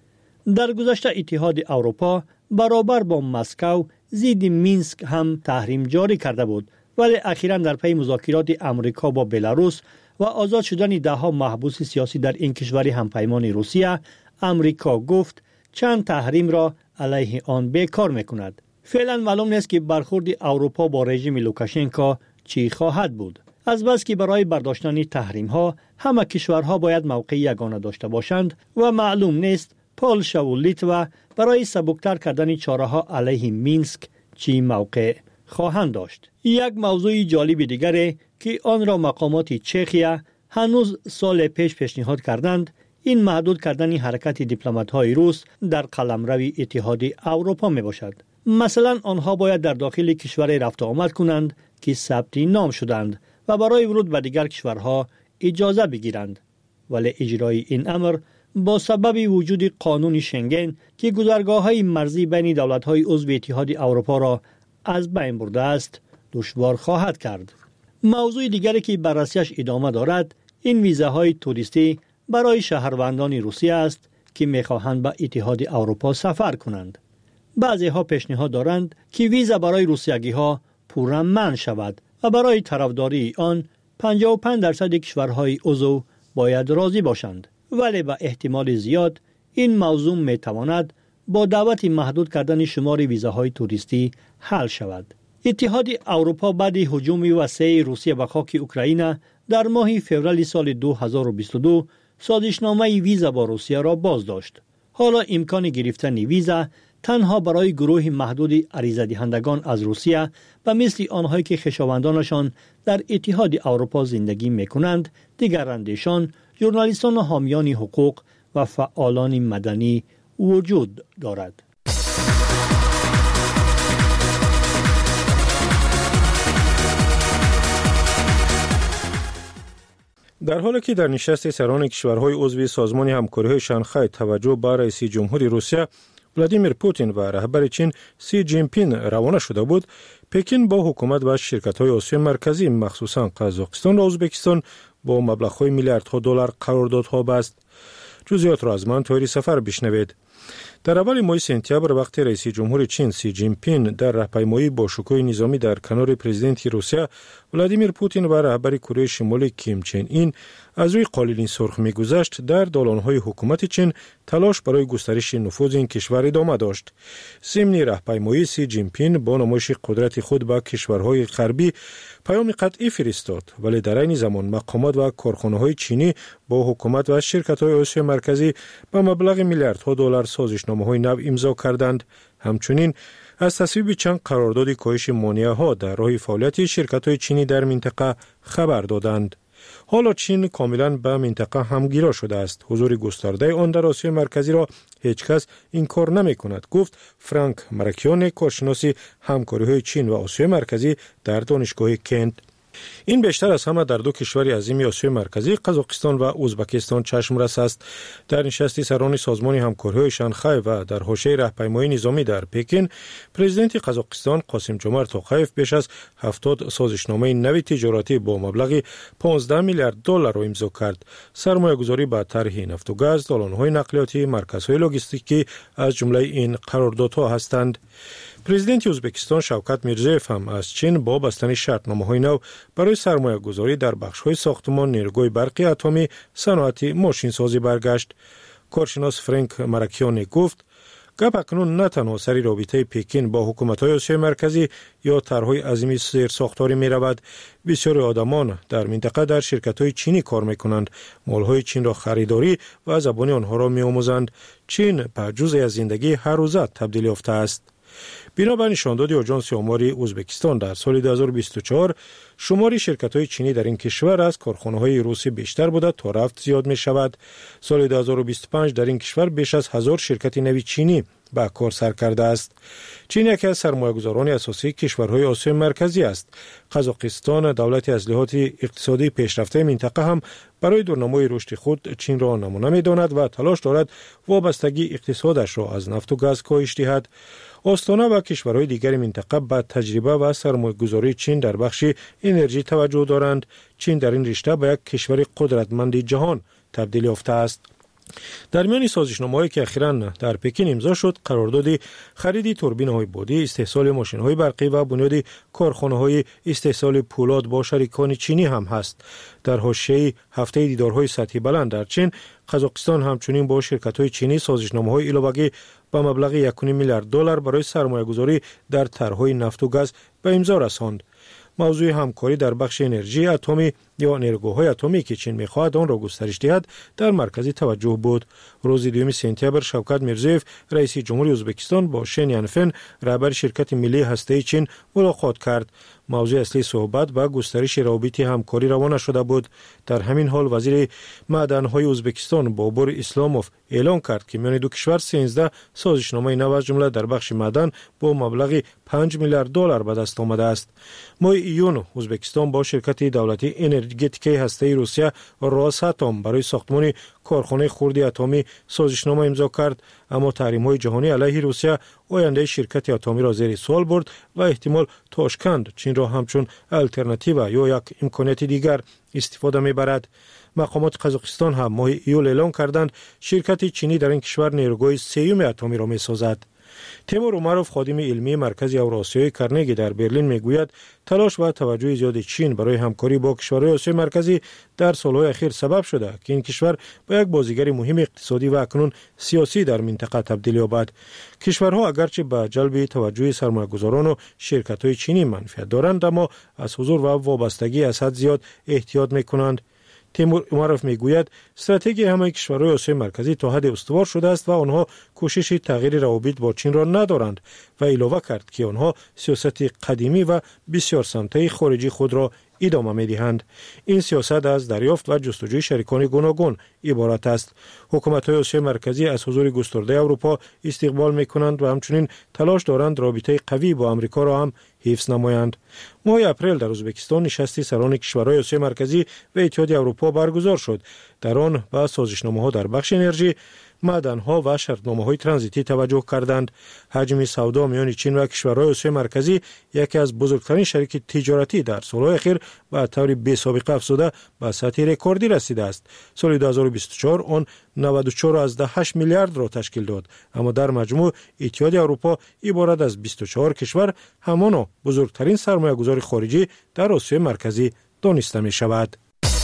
در گذشته اتحاد اروپا برابر با مسکو ضد مینسک هم تحریم جاری کرده بود، ولی اخیراً در پی مذاکرات امریکا با بلاروس و آزاد شدن دهها محبوس سیاسی در این کشور همپیمان روسیه، امریکا گفت چند تحریم را علیه آن بیکار میکند. فعلا معلوم نیست که برخورد اروپا با رژیم لوکاشنکو چی خواهد بود. از بس که برای برداشتن تحریم ها همه کشورها باید موقع یگانه داشته باشند و معلوم نیست پولش و لیتوا برای سبکتر کردن چاره ها علیه مینسک چی موقع خواهند داشت. یک موضوع جالب دیگری که آن را مقامات چخیه هنوز سال پیش پیشنهاد کردند این محدود کردن حرکت دیپلمات های روس در قلمرو اتحاد اروپا می باشد. مثلا آنها باید در داخل کشور رفت و آمد کنند که ثبت نام شدند و برای ورود به دیگر کشورها اجازه بگیرند، ولی اجرای این امر با سبب وجود قانون شنگن که گذرگاه‌های مرزی بین دولت‌های عضو اتحاد اروپا را از بین برده است دشوار خواهد کرد. موضوع دیگری که بررسیش ادامه دارد این ویزاهای توریستی برای شهروندان روسیه است که می‌خواهند به اتحاد اروپا سفر کنند. بعضی‌ها پیشنهاد دارند که ویزا برای روسیگی‌ها پورا منع شود و برای طرفداری آن 55% کشورهای عضو باید راضی باشند. ولی به احتمال زیاد این موضوع می تواند با دعوت محدود کردن شمار ویزاهای توریستی حل شود. اتحاد اروپا بعد هجوم وسیع روسیه به خاک اوکراین در ماه فوریه سال 2022 سازشنامه ویزا با روسیه را باز داشت. حالا امکان گرفتن ویزا تنها برای گروه محدود عریضه دهندگان از روسیه و مثل آنهایی که خویشاوندانشان در اتحاد اروپا زندگی می‌کنند، دیگر اندیشان، ژورنالیستان و حامیان حقوق و فعالان مدنی وجود دارد. در حالی که در نشست سران کشورهای عضو سازمان همکاری شانگهای توجه به رئیس جمهوری روسیه ولادیمیر پوتین و رهبر چین سی جین پین روانه شده بود، پکین با حکومت و شرکت‌های آسیای مرکزی مخصوصاً قزاقستان و ازبکستان با مبلغ‌های میلیاردها دلار قراردادها بست. جزئیات را از من طوری سفر بشنوید. در اول ماه سپتامبر وقتی رئیس جمهور چین سی جین پین در راهپیمایی با شوکای نظامی در کنار پرزیدنت روسیه ولادیمیر پوتین و رهبر کره شمالی کیم چن این از روی قالین سرخ می‌گذشت، در دالان‌های حکومت چین تلاش برای گسترش نفوذ این کشور ادامه داشت. ضمن راهپیمایی سی جین پین با نمایش قدرت خود به کشورهای غربی پیام قطعی فرستاد، ولی در این زمان مقامات و کارخانه‌های چینی با حکومت و شرکت‌های آسیای مرکزی با مبلغ میلیاردها دلار سازشنامه‌های نو امضا کردند. همچنین از تصویب چند قرارداد کاهش مانع‌ها در راه فعالیت شرکت‌های چینی در منطقه خبر دادند. حالا چین کاملا به منطقه همگیرا شده است. حضور گسترده آن در آسیای مرکزی را هیچ کس انکار نمی کند، گفت فرانک مراکیون، کارشناس همکاری‌های چین و آسیای مرکزی در دانشگاه کنت. این بیشتر از همه در دو کشور عظیم آسیای مرکزی قزاقستان و ازبکستان چشم رس است. در نشست سران سازمان همکاری‌های شانگهای و در حوزه راهپیمایی نظامی در پکین، پرزیدنت قزاقستان قاسم جمعت توقیف بیش از 70 سازشنامه نوی تجارتی با مبلغ 15 میلیارد دلار را امضا کرد. سرمایه‌گذاری به طرح نفت و گاز، دالان‌های نقلیاتی، مرکزهای لوجستیکی از جمله این قراردادها هستند. پرزیدنت ازبکستان شوکت میرزیف هم از چین با بستن شرطنامه‌های نو برای سرمایه‌گذاری در بخش‌های ساختمان، نیروگاه برقی اتمی، صنعت ماشینسازی برگشت. کارشناس فرانک مراکیون گفت گپ اکنون نه تنها سر رابطه پکین با حکومت‌های آسیای مرکزی یا طرح‌های عظیمی زیرساختاری می‌رود. بسیاری آدمان در منطقه در شرکت‌های چینی کار می‌کنند، مال‌های چین را خریداری و زبان آنها را می‌آموزند. چین به جزئی از زندگی هر روزه تبدیل یافته است. بنابر نشانداد آژانس آماری ازبکستان در سال 2024 شمار شرکت‌های چینی در این کشور از کارخانه‌های روسی بیشتر بوده تا رفت زیاد می‌شود. سال 2025 در این کشور بیش از 1000 شرکت نوی چینی به کار سر کرده است. چین یکی از سرمایه‌گذاران اساسی کشورهای آسیای مرکزی است. قزاقستان دولتی از لحاظ اقتصادی پیشرفته منطقه هم برای دورنمای رشد خود چین را نمونه می‌داند و تلاش دارد وابستگی اقتصادش را از نفت و گاز کاهش دهد. آستانه و کشورهای دیگر منطقه به تجربه و سرمایه‌گذاری چین در بخش انرژی توجه دارند. چین در این رشته به یک کشور قدرتمند جهان تبدیل یافته است. در میان سازشنامه‌هایی که اخیراً در پکین امضا شد، قرارداد خرید توربین‌های بادی، استحصال ماشین‌های برقی و بنیاد کارخانه‌های استحصال پولاد با شریکان چینی هم هست. در حاشیه هفته دیدارهای سطحی بلند در چین، قزاقستان همچنین با شرکت‌های چینی سازشنامه‌های علاوه‌ای با مبلغ 1 میلیارد دلار برای سرمایه‌گذاری در طرح‌های نفت و گاز به امضا رساند. موضوع همکاری در بخش انرژی اتمی یا نیروگاه‌های اتمی که چین می‌خواهد آن را گسترش دهد در مرکز توجه بود. روز 2 سپتامبر شوکت میرزیف رئیس جمهوری ازبکستان با شین یانفن رهبر شرکت ملی هسته‌ای چین ملاقات کرد. موضوع اصلی صحبت با گسترش روابط همکاری روانه شده بود. در همین حال وزیر معدن‌های ازبکستان بابور اسلاموف اعلام کرد که میان دو کشور 13 سازشنامه نو از جمله در بخش معدن با مبلغ 5 میلیارد دلار به دست آمده است. ماه ایون ازبکستان با شرکت دولتی انرژتیک هسته‌ای روسیه راساتوم برای ساختمان کارخانه خرد اتمی سازشنامه امضا کرد، اما تحریم‌های جهانی علیه روسیه آینده شرکت اتمی را زیر سوال برد و احتمال تاشکند چین را همچون الटरनेटिव یا یک امکانات دیگر استفاده می‌برد. مقامات قزاقستان هم ماه ایول اعلام کردند شرکت چینی در این کشور نیروگاه سیوم اتمی را می‌سازد. تیمور عمروف خادم علمی مرکز اوراسیای کرنگی در برلین میگوید تلاش و توجه زیاد چین برای همکاری با کشورهای آسیای مرکزی در سالهای اخیر سبب شده که این کشور به یک بازیگر مهم اقتصادی و اکنون سیاسی در منطقه تبدیل یابد. کشورها اگرچه به جلب توجه سرمایه‌گذاران و شرکت‌های چینی منفعت دارند اما از حضور و وابستگی از حد زیاد احتیاط می‌کنند. تیمور عمروف میگوید استراتژی همه کشورهای آسیای مرکزی تا حد استوار شده است و آنها کوشش تغییر روابط با چین را ندارند و علاوه کرد که آنها سیاست قدیمی و بسیار سمته خارجی خود را ادامه می‌دهند. این سیاست از دریافت و جستجوی شریکان گوناگون عبارت است. حکومت‌های آسیای مرکزی از حضور گسترده اروپا استقبال می‌کنند و همچنین تلاش دارند رابطه قوی با آمریکا را هم حفظ نمایند. ماه اپریل در ازبکستان نشست سران کشورهای آسیای مرکزی و اتحادیه اروپا برگزار شد. در آن به سازشنامه‌ها در بخش انرژی، معدن‌ها و شرطنامه‌های ترانزیتی توجه کردند. حجم سودا میان چین و کشورهای آسیای مرکزی یکی از بزرگترین شریک تجارتی در سال‌های اخیر به طور بی‌سابقه افزوده به سطح رکوردی رسیده است. سال 2024 آن 94.8 میلیارد را تشکیل داد، اما در مجموع اتحادیه اروپا عبارت از 24 کشور همانا بزرگترین سرمایه‌گذار خارجی در آسیای مرکزی دانسته می‌شود.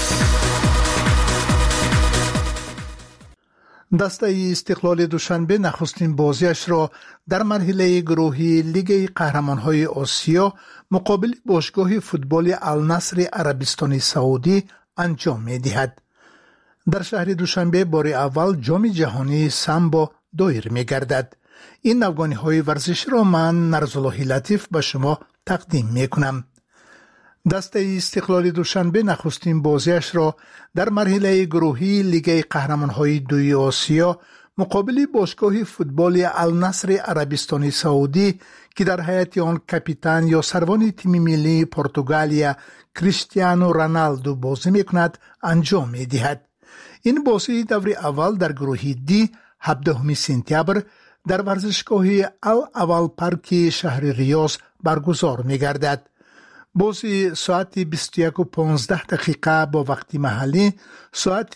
دسته استقلال دوشنبه نخستین بازیش را در مرحله گروهی لیگ قهرمان‌های آسیا مقابل باشگاه فوتبال النصر عربستان سعودی انجام می‌دهد. در شهر دوشنبه بار اول جام جهانی سامبو دایر می‌گردد. این افغانی‌های ورزش را من نرزالله لطیف به شما تقدیم می‌کنم. دسته استقلال دوشنبه نخستین بازیش را در مرحله گروهی لیگ قهرمان‌های دوی آسیا مقابل باشگاه فوتبال النصر عربستان سعودی که در هیئت آن کاپیتان یا سروان تیم ملی پرتغالیا کریستیانو رونالدو بازی می‌کند انجام می‌دهد. این بازی دور اول در گروه دی 17 سپتامبر در ورزشگاه الاول پارک شهر ریاض برگزار می‌گردد. بازی ساعت 21:15 با وقت محلی، ساعت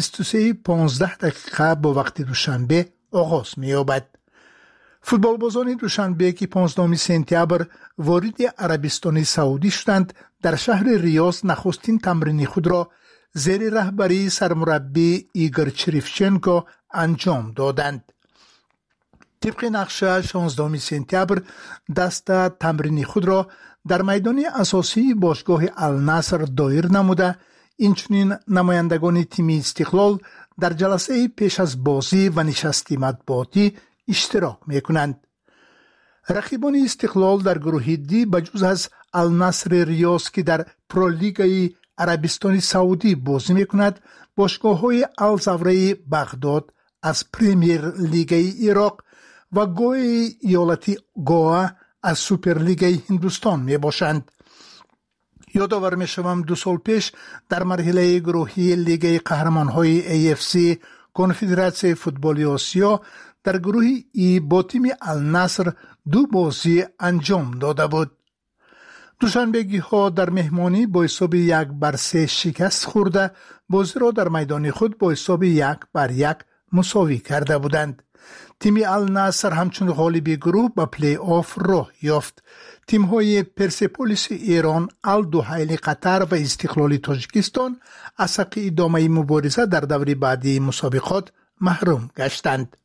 23:15 با وقت دوشنبه آغاز می‌یابد. فوتبال بازان دوشنبه که 15 سپتامبر وارد عربستان سعودی شدند در شهر ریاض نخستین تمرین خود را زیر رهبری سرمربی ایگور چریفچنکو انجام دادند. طبق نقشه 16 سپتامبر دسته تمرین خود را در میدان اساسی باشگاه النصر دایر نموده، اینچنین نمایندگان تیم استقلال در جلسه پیش از بازی و نشست مطبوعاتی اشتراک میکنند. رقیبان استقلال در گروه دی بجز از النصر ریاض که در پرولیگ عربستان سعودی بازی میکند، باشگاه های الزوره بغداد از پریمیر لیگ عراق و گوی ایالتی گوا از سوپرلیگ هندوستان می باشند. یادآور می شوم 2 سال پیش در مرحله گروهی لیگ قهرمان‌های AFC کنفدراسیون فوتبال آسیا در گروه ای با تیم النصر 2 بازی انجام داده بود. دوشنبگی ها در مهمانی با حساب 1-3 شکست خورده، بازی را در میدان خود با حساب 1-1 مساوی کرده بودند. تیم النصر همچون غالب گروه به پلی آف راه یافت. تیم های پرسپولیس ایران، الدوحیل قطر و استقلال تاجیکستان از حق ادامه مبارزه در دور بعدی مسابقات محروم گشتند.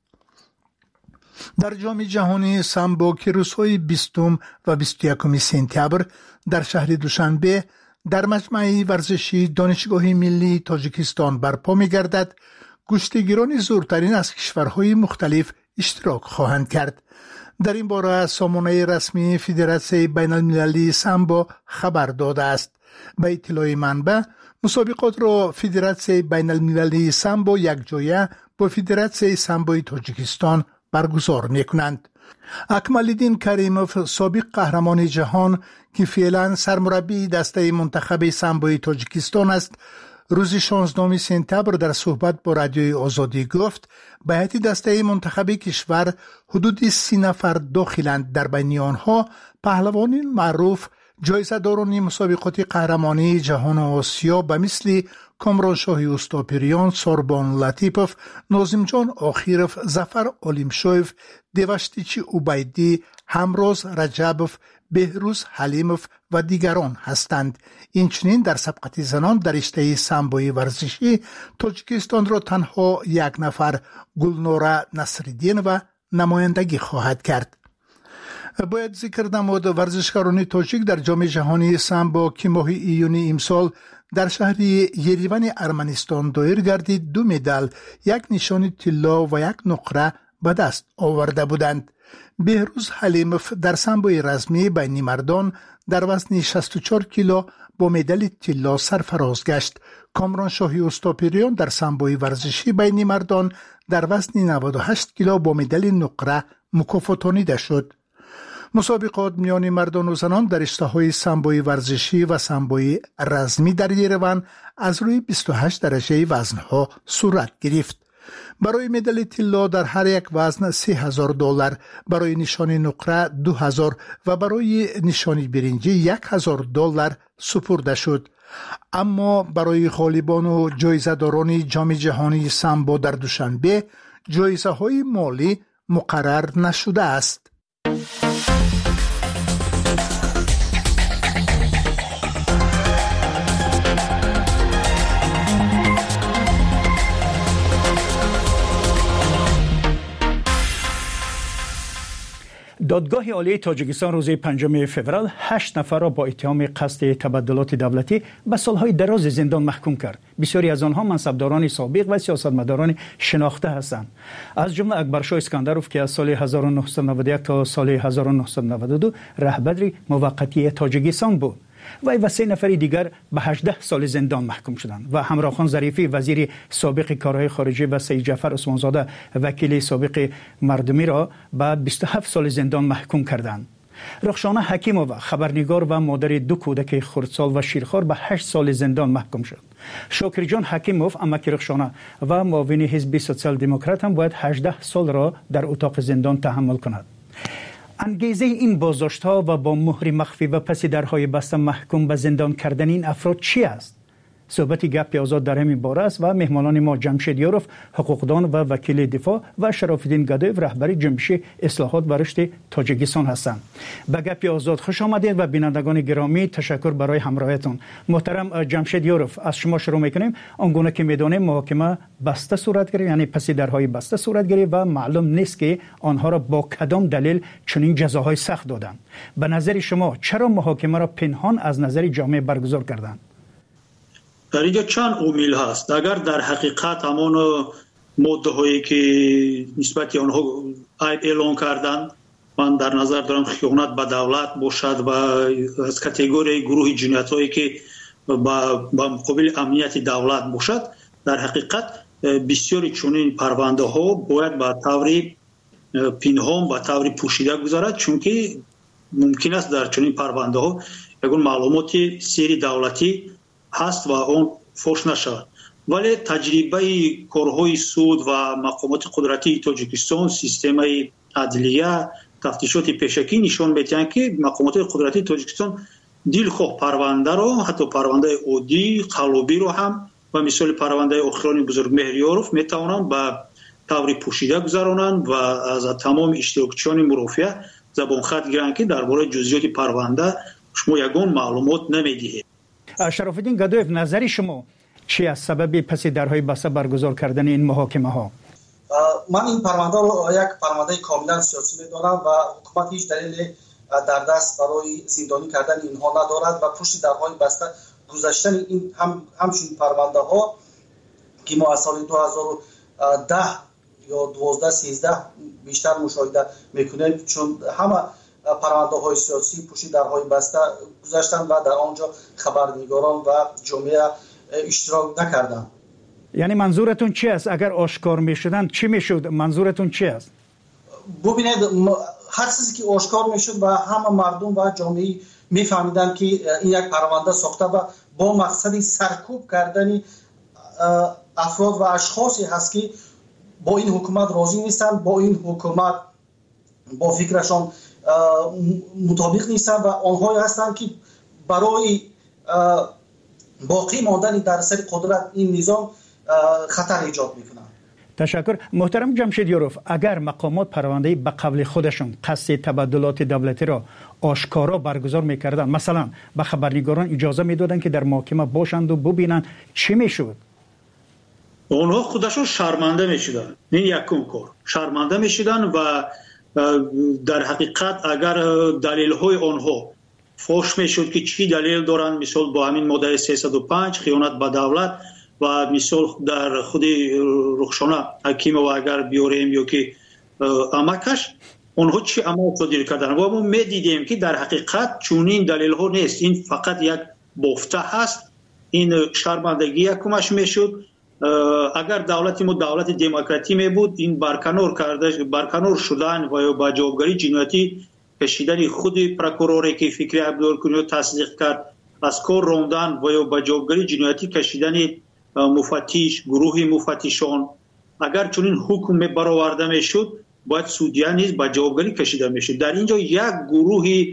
در جام جهانی سامبو که روزهای 20 و 21 سپتامبر در شهر دوشنبه در مجمع ورزشی دانشگاه ملی تاجیکستان برپا می‌گردد، گشتگیران زورترین از کشورهای مختلف اشتراک خواهند کرد. در این باره سامانه رسمی فدراسیون بین المللی سامبو خبر داده است. به اطلاع منبع، مسابقات را فدراسیون بین المللی سامبو یک جایه با فدراسیون سامبوی تاجیکستان برگزار می‌کنند. اکمال‌الدین کریموف سابق قهرمان جهان که فعلا سرمربی دسته منتخب سامبوی تاجیکستان است، روز 16 سپتامبر در صحبت با رادیوی آزادی گفت به هیئت دسته منتخب کشور حدود 30 نفر داخلند، در بین آنها پهلوانان معروف، جایزه‌داران مسابقات قهرمانی جهان و آسیا به مثل کامرانشاه اوستاپریان، سوربان لطیپوف، نازمجان آخیروف، ظفر علیمشویف، دیوشتیچی اوبیدی، همروز رجبوف، بهروز حلیموف و دیگران هستند. اینچنین در سبقت زنان در رشته سامبوی ورزشی تاجیکستان را تنها یک نفر، گلنورا نصرالدین و نمایندگی خواهد کرد. باید ذکر نمود ورزشکاران تاجیک در جام جهانی سامبو که ماه ایونی امسال در شهر یریون ارمنستان دایر گردید 2 مدال، 1 نشان طلا و 1 نقره به دست آورده بودند. بهروز حلیموف در سامبوی رزمی بین مردان در وزن 64 کیلو با مدال طلا سرفراز گشت. کامرانشاه اوستاپریان در سامبوی ورزشی بین مردان در وزن 98 کیلو با مدال نقره مکافاتانیده شد. مسابقات میان مردان و زنان در رشته‌های سامبوی ورزشی و سامبوی رزمی در یریون از روی 28 درجه وزنها صورت گرفت. برای مدال طلا در هر یک وزن $3000، برای نشان نقره 2000 و برای نشان برنجی $1000 سپرده شد. اما برای غالبان و جایزه‌داران جام جهانی سامبو در دوشنبه جایزه‌های مالی مقرر نشده است. دادگاه عالی تاجیکستان روز 5 فوریه 8 نفر را با اتهام قصد تبدلات دولتی به سالهای دراز زندان محکوم کرد. بسیاری از آنها منصبداران سابق و سیاستمداران شناخته هستند. از جمله اکبرشاه اسکندروف که از سال 1991 تا سال 1992 رهبر موقتی تاجیکستان بود. وی و 3 نفر دیگر به 18 سال زندان محکوم شدند و همراه خان ظریفی وزیر سابق کارهای خارجه و سید جعفر عثمانزاده وکیل سابق مردمی را به 27 سال زندان محکوم کردند. رخشانه حکیمووا خبرنگار و مادر 2 کودک خردسال و شیرخوار به 8 سال زندان محکوم شد. شاکر جان حکیموف امک رخشانه و معاون حزب سوسیال دموکرات هم باید 18 سال را در اتاق زندان تحمل کند. انگیزه این بازداشت‌ها و با مهر مخفی و پس درهای بسته محکوم به زندان کردن این افراد چی است؟ صحبت گپ آزاد در همین باره است و مهمانان ما جمشید یاروف حقوقدان و وکیل دفاع و شراف‌الدین گدایف رهبر جنبش اصلاحات و رشد تاجیکستان هستند. به گپ آزاد خوش آمدید و بینندگان گرامی تشکر برای همراهیتون. محترم جمشید یاروف، از شما شروع می‌کنیم. آنگونه که می‌دانیم محاکمه بسته صورت گرفت، یعنی پس درهای بسته صورت گرفت و معلوم نیست که آنها را با کدام دلیل چنین جزاهای سخت دادند. به نظر شما چرا محاکمه را پنهان از نظر جامعه برگزار کردند؟ در اینجا چند عامل هست. اگر در حقیقت همان مدعاهایی که نسبت آنها اعلان کردند، من در نظر دارم خیانت به دولت باشد و از کاتگوری گروه جنایت‌هایی که با مقابل امنیت دولت باشد، در حقیقت بسیاری چنین پرونده ها باید به طور پنهان به طور پوشیده گذارد، چون که ممکن است در چنین پرونده ها یگان معلومات سری دولتی هست و اون فوش نشود. ولی تجربه کارهای سود و مقامات قدرتی تاجیکستان، سیستم عدلیه، تفتیشات پیشکی نشان می‌دهند که مقامات قدرتی تاجیکستان دلخواه پرونده را، حتی پرونده عادی قلابی را هم و مثال پرونده اخران بزرگ مهریاروف میتوانند به طور پوشیده گذرانند و از تمام اشتراکچیان مرافعه زبان خط گیرند که درباره جزئیات پرونده شما یگان معلومات نمیدهید. شراف‌الدین گدایف، نظر شما چی از سبب پس درهای بسته برگزار کردن این محاکمه ها؟ من این پرونده رو یک پرونده کاملا سیاسی می‌دانم و حکومت هیچ دلیل در دست برای زندانی کردن اینها ندارد و پشت درهای بسته گذاشتن این همچین پرونده ها که ما از سال 2010 یا 12-13 بیشتر مشاهده میکنیم، چون همه پرونده های سیاسی پشت درهای بسته گذاشتن و در آنجا خبرنگاران و جامعه اشتراک نکردن. یعنی منظورتون چی است؟ اگر آشکار میشدن چی میشد؟ منظورتون چی است؟ ببینید، هر چیزی که آشکار میشد و همه مردم و جامعه میفهمیدن که این یک پرونده ساخته و با مقصد سرکوب کردن افراد و اشخاصی هست که با این حکومت راضی نیستن، با این حکومت با فکرشان مطابق نیستن و آنهایی هستند که برای باقی ماندن در سر قدرت این نظام خطر ایجاد میکنه. تشکر. محترم جمشید یوروف، اگر مقامات پرونده به قبل خودشون قصد تبادلات دولتی را آشکارا برگزار میکردن، مثلا به خبرنگاران اجازه میدادن که در محاکمه باشند و ببینن، چی میشد؟ اونها خودشون شرمنده میشدن. این یکم کار شرمنده میشدن و در حقیقت اگر دلیل های آنها فوش میشد که چی دلیل دارن، مثال با همین ماده 305 خیانت به دولت و مثال در خود رخشانه حکیم و اگر بیاریم یا که امکش اونها چی عمل صادر کردن و ما میدیدیم که در حقیقت چونین دلیل ها نیست، این فقط یک بافته هست. این شرمندگی یکمش میشد. اگر دولت ما دولت دموکراتی می بود، این برکنار شدن و با جوابگری جنایتی کشیدن خود پروکوروری که فکری عبدالکنی تصدیق کرد، از کار راندن و با جوابگری جنایتی کشیدن مفتش، گروه مفتشان، اگر چنین حکم برآورده میشد باید سودیان نیز با جوابگری کشیده میشد. در اینجا یک گروه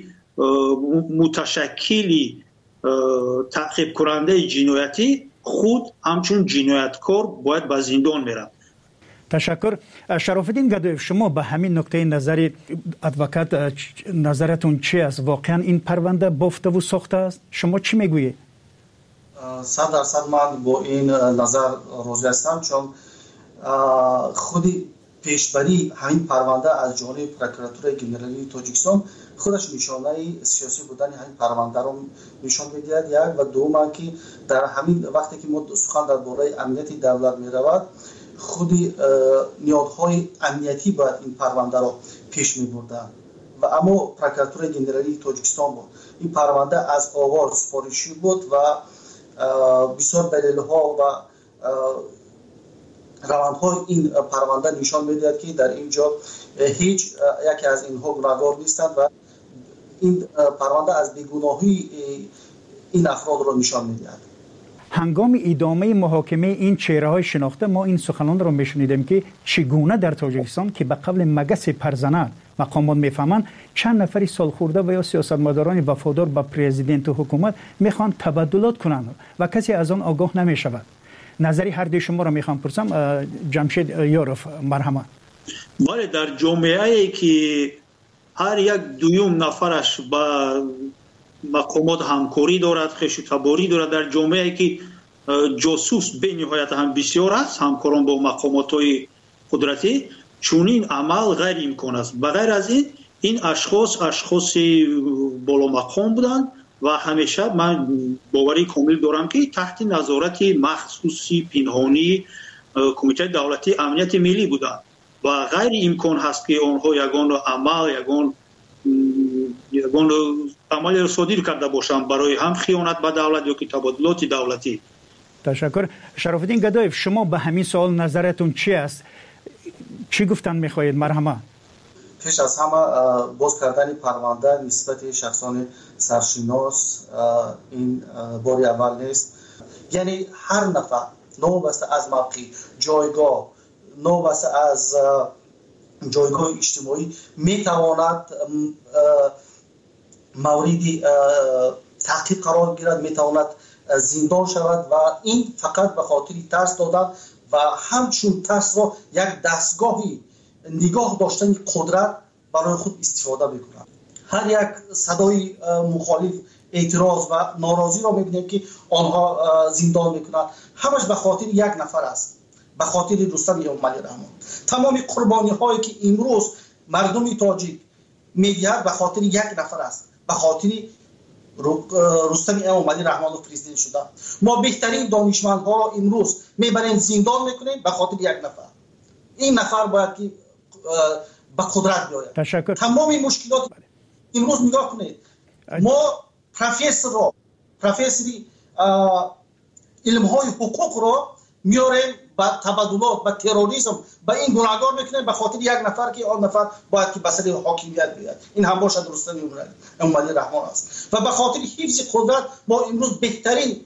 متشکلی تعقیب کننده جنایتی خود همچون جنایتکار باید به زندان میره. تشکر. شرافالدین گدایف، شما به همین نقطه نظر ادوکات نظرتون چی است؟ واقعا این پرونده بافته و ساخته است؟ شما چی میگویید؟ 100% من با این نظر راضی هستم، چون خودی پیشبری همین پرونده از جانب پروکراتور گنرالی تاجیکستان خودش نشانه سیاسی بودن همین پرونده رو نشان می‌دهد. یک و دوم که در همین وقتی که ما سخن درباره امنیت دولت می‌رود، خودی نیازهای امنیتی باید این پرونده رو پیش می‌بردن و اما پروکراتور گنرالی تاجیکستان بود. این پرونده از آغاز سپارشی بود و بسیار دلیل‌ها و روندهای این پرونده نشان می‌دهد که در اینجا هیچ یکی از اینها گناهکار نیستند و این پرونده از بیگناهی این افراد را نشان می‌دهد. هنگام ادامه محاکمه این چهره‌های شناخته ما این سخنان را می‌شنیدیم که چگونه در تاجیکستان که به قبل مگس پرزنان مقامات میفهمند چند نفری سالخورده و یا سیاستمداران وفادار به پرزیدنت و حکومت میخوان تبادلات کنند و کسی از آن آگاه نمیشود. نظری هر دوی شما را میخوام پرسم. جمشید یوروف، مرحمت. بله، در جامعه‌ای که هر یک دوم نفرش با مقامات همکاری دارد، خوش تباری دارد، در جامعه‌ای که جاسوس به نهایت هم بسیار است، همکاران با مقامات‌های قدرتی، چونین عمل غیر امکان است. بغیر از این اشخاص بالا مقام بودند و همیشه من باوری کامل دارم که تحت نظارت مخصوصی پنهانی کمیته دولتی امنیت ملی بودند و غیر امکان هست که آنها یگان عمل را صادر کرده باشند برای هم خیانت به دولت یا که تبادلات دولتی. تشکر. شرافالدین گدایف، شما به همین سوال نظرتون چی است؟ چی گفتن میخواهید؟ مرحمت. پیش از همه باز کردن پرونده نسبت شخصان سرشناس این باری اول نیست. یعنی هر نفر نوبسته از موقع جایگاه، نوبسته از جایگاه اجتماعی میتواند موردی تعقیب قرار گیرد، میتواند زندان شود و این فقط به خاطر ترس دادن و همچون ترس را یک دستگاهی نگاه داشتن قدرت برای خود استفاده میکنند. هر یک صدای مخالف، اعتراض و ناراضی را میبینیم که آنها زندان میکنند، همش به خاطر یک نفر است، به خاطر رستم امامعلی رحمان. تمام قربانی هایی که امروز مردم تاجیک میدهد به خاطر یک نفر است، به خاطر رستم امامعلی رحمان و پرزیدنت شدن. ما بهترین دانشمندها را امروز میبریم زندان میکنیم به خاطر یک نفر. این نفر باید که به قدرت بیاید. تشکر. تمام مشکلات امروز نگاه کنید، ما پروفسوری علم‌های حقوق را میاریم با تبادلات، با تروریسم، با این گناهکار میکنیم به خاطر یک نفر که آن نفر باید که بسر حاکمیت بیاد. این هم باشد رستم امامعلی رحمان است و به خاطر حفظ قدرت ما امروز بهترین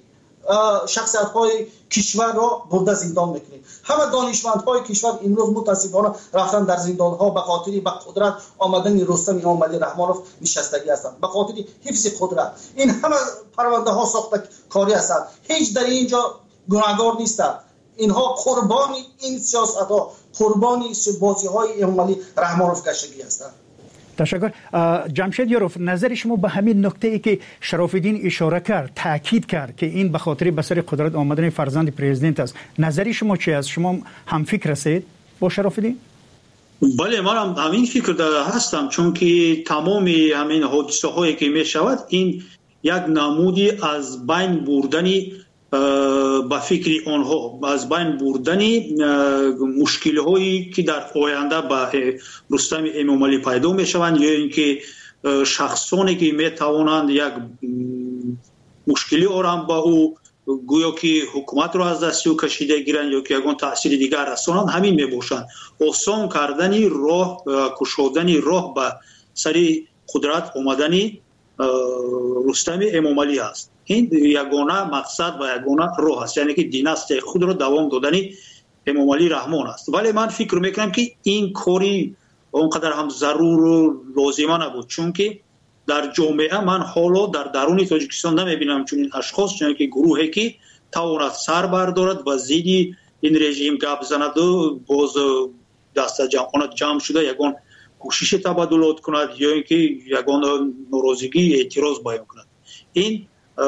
شخصیت‌های کشور را برده زندان میکنیم. همه دانشمندهای کشور امروز متاسفانه رفتن در زندان‌ها به خاطر به قدرت آمدن رستم امامعلی رحمانوف نشستگی هستند، به خاطر حفظ قدرت. این همه پرونده ها ساخته کاری هستند، هیچ در اینجا گناهکار نیستند. اینها قربان این سیاست ها، قربان بازی های امامعلی رحمانوف کشیده هستند. تشکر. جمشید یاروف، نظر شما به همین نکته ای که شرف الدین اشاره کرد، تاکید کرد که این به خاطر به سر قدرت آمدن فرزند پرزیدنت است، نظر شما چی است؟ شما هم فکر هستید با شرف الدین؟ بله، من هم همین فکر هستم، چون که تمام همین حادثه هایی که می شود این یک نمودی از بین بردنی با فکر آنها، از بین بردنی مشکل هایی که در آینده با رستم امامعلی پیدا می شوند، یا اینکه شخصانی که می توانند یک مشکلی آرام با او گویا که حکومت را از دست او کشیده گیرند یا که یگان تأثیر دیگر رسانند، همین می باشند. آسان کردنی راه، کشودنی راه به سر قدرت آمدنی رستم امامعلی است. این یگانه مقصد و یگانه راه است، یعنی که دیناستی خود را دوام دادنی امامعلی رحمان است. ولی من فکر میکنم که این کاری اونقدر هم ضرور و لازمه نبود، چون که در جامعه من حالا در درون تاجیکستان نمیبینم چون این اشخاص، چون که گروهی که تواند سر بردارد و زیدی این رژیم گپ زند و باز دست جمع شده یگان کوشش تبادلات کند یا اینکه یگان ناراضگی اعتراض بیان کند. این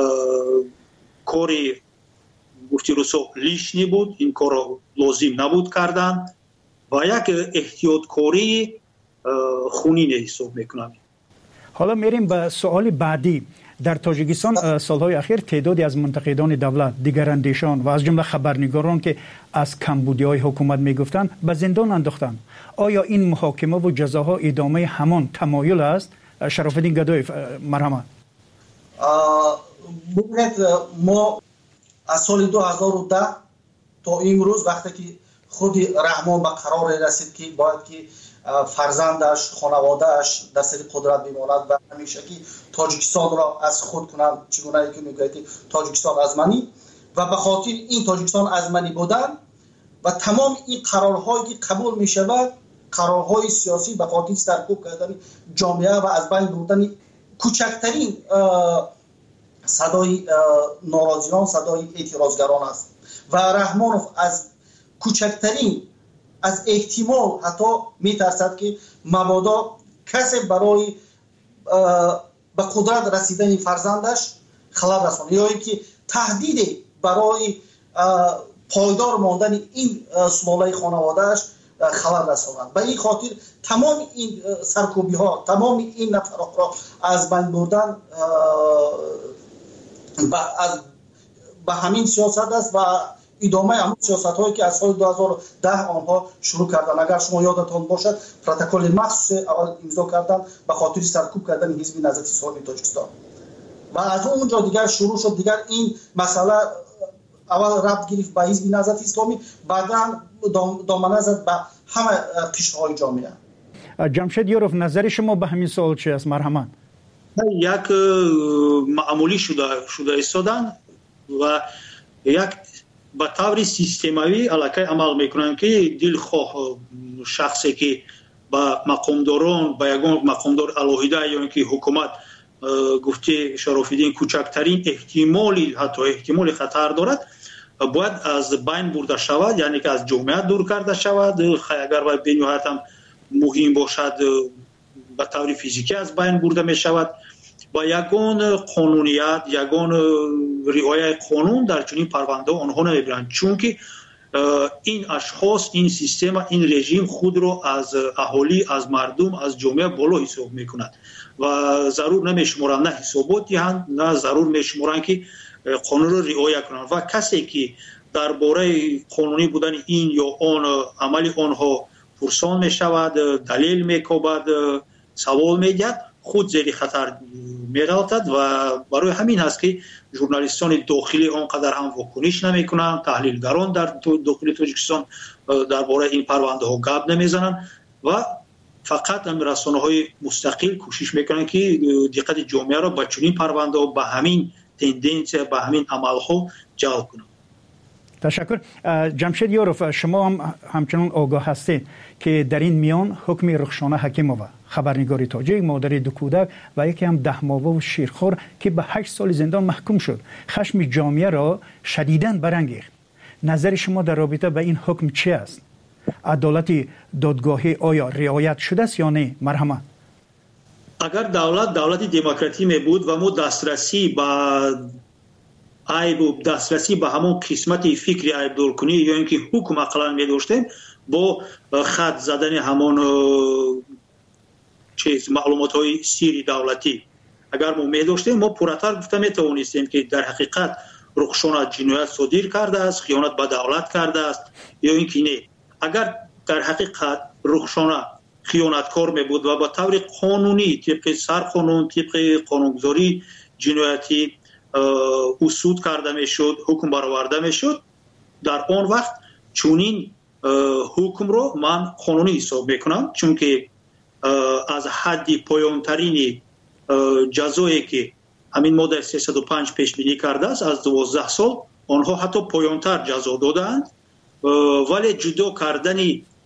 کاری گفتی رسو لیشنی بود، این کار را لازم نبود کردن و یک احتیاط کاری خونین حساب میکنم. حالا میریم به سوال بعدی. در تاجیکستان سالهای اخیر تعدادی از منتقدان دولت، دیگراندیشان و از جمله خبرنگاران که از کمبودی‌های حکومت میگفتند به زندان انداختند. آیا این محاکمه و جزاها ادامه همان تمایل است؟ شرف الدین گدایف، مرحمت. ما از سال 2010 تا امروز وقتی که خود رحمان به قرار رسید که باید که فرزندش، خانوادهش در سر قدرت بماند و همیشه که تاجیکستان را از خود کنند، چگونه که میگوید که تاجیکستان ازمنی، و به خاطر این تاجیکستان ازمنی بودن و تمام این قرارهایی که قبول می شود، قرارهای سیاسی به خاطر سرکوب کردن جامعه و از بین بردن کوچکترین صدای ناراضیان، صدای اعتراضگران است و رحمانوف از کوچکترین از احتمال حتی میترسد که مبادا کسی برای به قدرت رسیدن فرزندش خلل رساند یا اینکه تهدید برای پایدار ماندن این سلاله خانوادهش خلل رساند. به این خاطر تمام این سرکوبی ها، تمام این نفرات را از بین بردن به همین سیاست است و ادامه همون سیاست هایی که از سال 2010 آنها شروع کردن. اگر شما یادتان باشد پروتکل مخصوص اول امضا کردن به خاطر سرکوب کردن حزب نهضت اسلامی تاجیکستان و از اونجا دیگر شروع شد. دیگر این مسئله اول ربط گرفت به حزب نهضت اسلامی، بعدا دامنه زد به همه قشرهای جامعه. جمشید یاروف، نظر شما به همین سوال چی است؟ مرحمت. یک معمولی شده ایستادن و یک به طور سیستماوی علاقه عمل میکنن که دلخواه شخصی که با مقامداران، با یگان مقامدار علاهیده یا اینکه حکومت گفته شرف الدین کوچکترین احتمالی، حتی احتمال خطر دارد، باید از بین برده شود، یعنی که از جامعه دور کرده شود. اگر باید بنیهایت هم مهم باشد به طور فیزیکی از بین برده می شود. با یگان قانونیت، یگان رعایت قانون در چنین پرونده آنها نمیبرند، چون که این اشخاص، این سیستم، این رژیم خود را از اهالی، از مردم، از جامعه بالا حساب میکند و ضرور نمیشمارند نه حسابات دهند، نه ضرور میشمارند که قانون را رعایت کنند و کسی که درباره قانونی بودن این یا آن عمل آنها پرسان میشود، دلیل میکوبد، سوال میگد، خود زیر خطر می‌افتد و برای همین هست که ژورنالیستان داخلی آنقدر هم واکنش نمی‌کنند، تحلیلگران در داخل تاجیکستان درباره این پرونده ها گپ نمیزنند و فقط رسانه‌های مستقل کوشش میکنند که دقت جامعه را به چنین پرونده ها، به همین تندنس، به همین عمل‌ها جلب کنم. تشکر. جمشید یاروف، شما هم همچنان آگاه هستید که در این میان حکم رخشانه حکیمووا خبرنگار تاجیک، مادر دو کودک و یکی هم 10 ماهه و شیرخوار که به 8 سال زندان محکوم شد، خشم جامعه را شدیداً برانگیخت. نظر شما در رابطه با این حکم چی است؟ عدالت دادگاهی آیا رعایت شده است یا نه؟ مرحمت. اگر دولت دموکراتی می بود و ما دسترسی به همون قسمت فکری عیب دورکنی یا اینکه حکم اقلا می داشتیم، با خط زدن همون معلومات های سیری دولتی اگر ما می داشتیم، ما پورتر گفته می توانستیم که در حقیقت رخشانه جنایت صادر کرده است، خیانت به دولت کرده است یا اینکه نه. اگر در حقیقت رخشانه خیانتکار می بود و با طور قانونی طبق سرقانون، طبق قانونگذاری جنایتی اصول کرده می شد، حکم برآورده می شد، در آن وقت چونین حکم رو من قانونی حساب میکنم، چون که از حد پایانترین جزایی که همین ماده 305 پیش بینی کرده است از 12 سال، آنها حتی پایانتر جزا دادند، ولی جدا کردن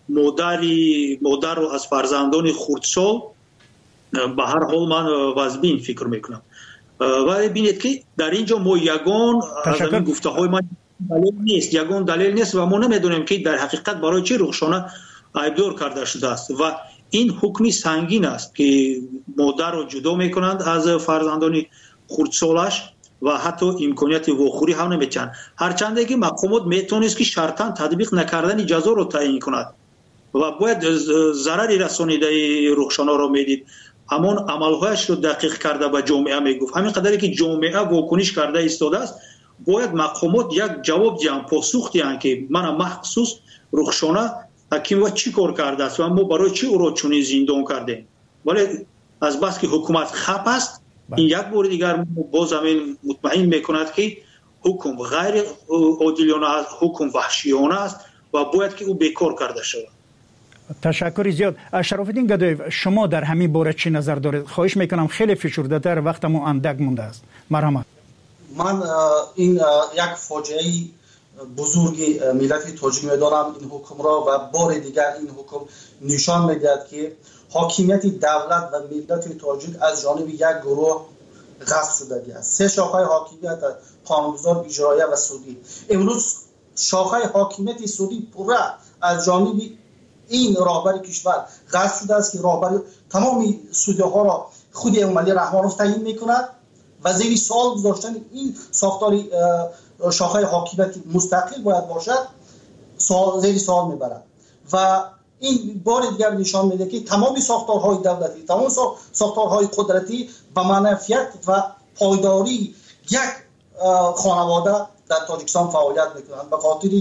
مادر رو از فرزندان خردسال به هر حال من واجبین فکر میکنم. ولی بینید که در اینجا ما یگان از این گفته های من دلیل نیست و ما نمیدونیم که در حقیقت برای چه رخشانه عیبدار کرده شده است و این حکمی سنگین است که مادر رو جدا میکنند از فرزندان خردسالش و حتی امکانیت واخوری هم نمیتن، هرچند که مقامات میتونست که شرطاً تطبیق نکردن جزا رو تعیین کند و باید ضرری رسانیده رخشانه رو میدید، همون عملهایش رو دقیق کرده به جامعه میگفت. همین قدری که جامعه واکنش کرده ایستاده است، باید مقامات یک جواب دیان، پاسخ دیان که من مخصوص رخشانه حکیم و چی کار کرده است و ما برای چی او را چنین زندان کردیم. ولی از بس که حکومت خپ است، این یک بار دیگر باز همین مطمئن میکند که حکم غیر عادلانه است، حکم وحشیانه است و باید که او بیکار کرده شود. تشکر زیاد. شرافالدین گدایف، شما در همین باره چی نظر دارید؟ خواهش میکنم خیلی فشرده تر، وقتمون اندک مونده است. مرحمت. من این یک فاجعه بزرگ ملت تاجیک میدانم این حکم را و بار دیگر این حکم نشان میدهد که حاکمیت دولت و ملت تاجیک از جانب یک گروه غصب شده است. 3 شاخه حاکمیت، قانونگذار، اجرایی و سودی. امروز شاخه حاکمیت سودی پوره از جانب این راهبر کشور غصب شده است که راهبر تمام سودی ها را خود عملی رحمانوف تعیین میکند و زیر سوال گذاشتن این ساختار شاخه حاکمیت مستقل باید باشد زیر سوال میبرد و این بار دیگر نشان میده که تمام ساختارهای دولتی، تمام ساختارهای قدرتی به منفعت و پایداری یک خانواده در تاجیکستان فعالیت میکنند به خاطر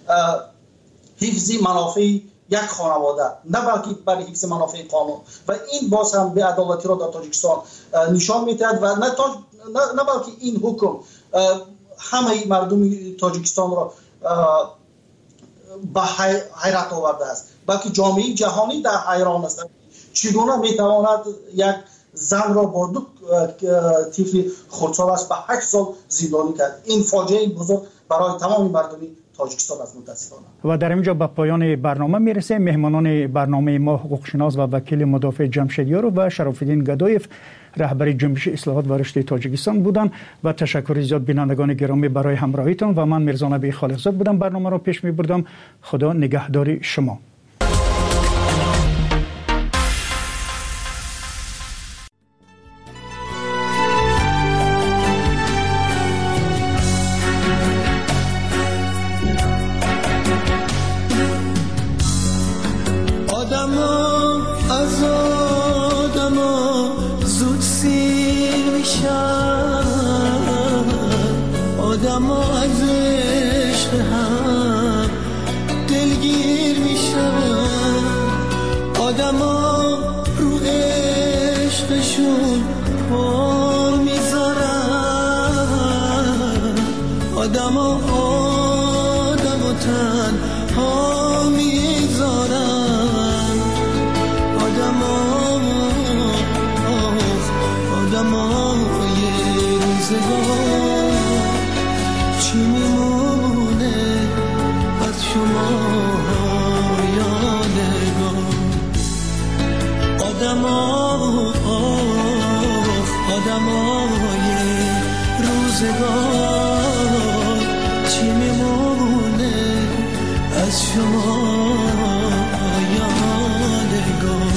حفظ منافع یک خانواده، نه بلکه برای حفظ منافع قانون و این باز هم به عدالتی را در تاجیکستان نشان میدهد و نه بلکه این حکم همه مردم تاجیکستان را به حیرت آورده است، بلکه جامعه جهانی در حیران است چگونه میتواند یک زن را با 2 طفل خردسالش به 8 سال زندانی کرد. این فاجعه بزرگ برای تمام مردم تاجیکستان است متاسفانه. و در اینجا به پایان برنامه میرسه. مهمانان برنامه ما حقوقشناس و وکیل مدافع جمشید یاروف و شرافالدین گدایف رهبر جنبش اصلاحات و رشد تاجیکستان بودند و تشکر زیاد بینندگان گرامی برای همراهیتان و من میرزا نبی خالقزاد بودم برنامه را پیش میبردم. خدا نگهدار شما. چی نمای روزگار چی میمونه از شما یادگار.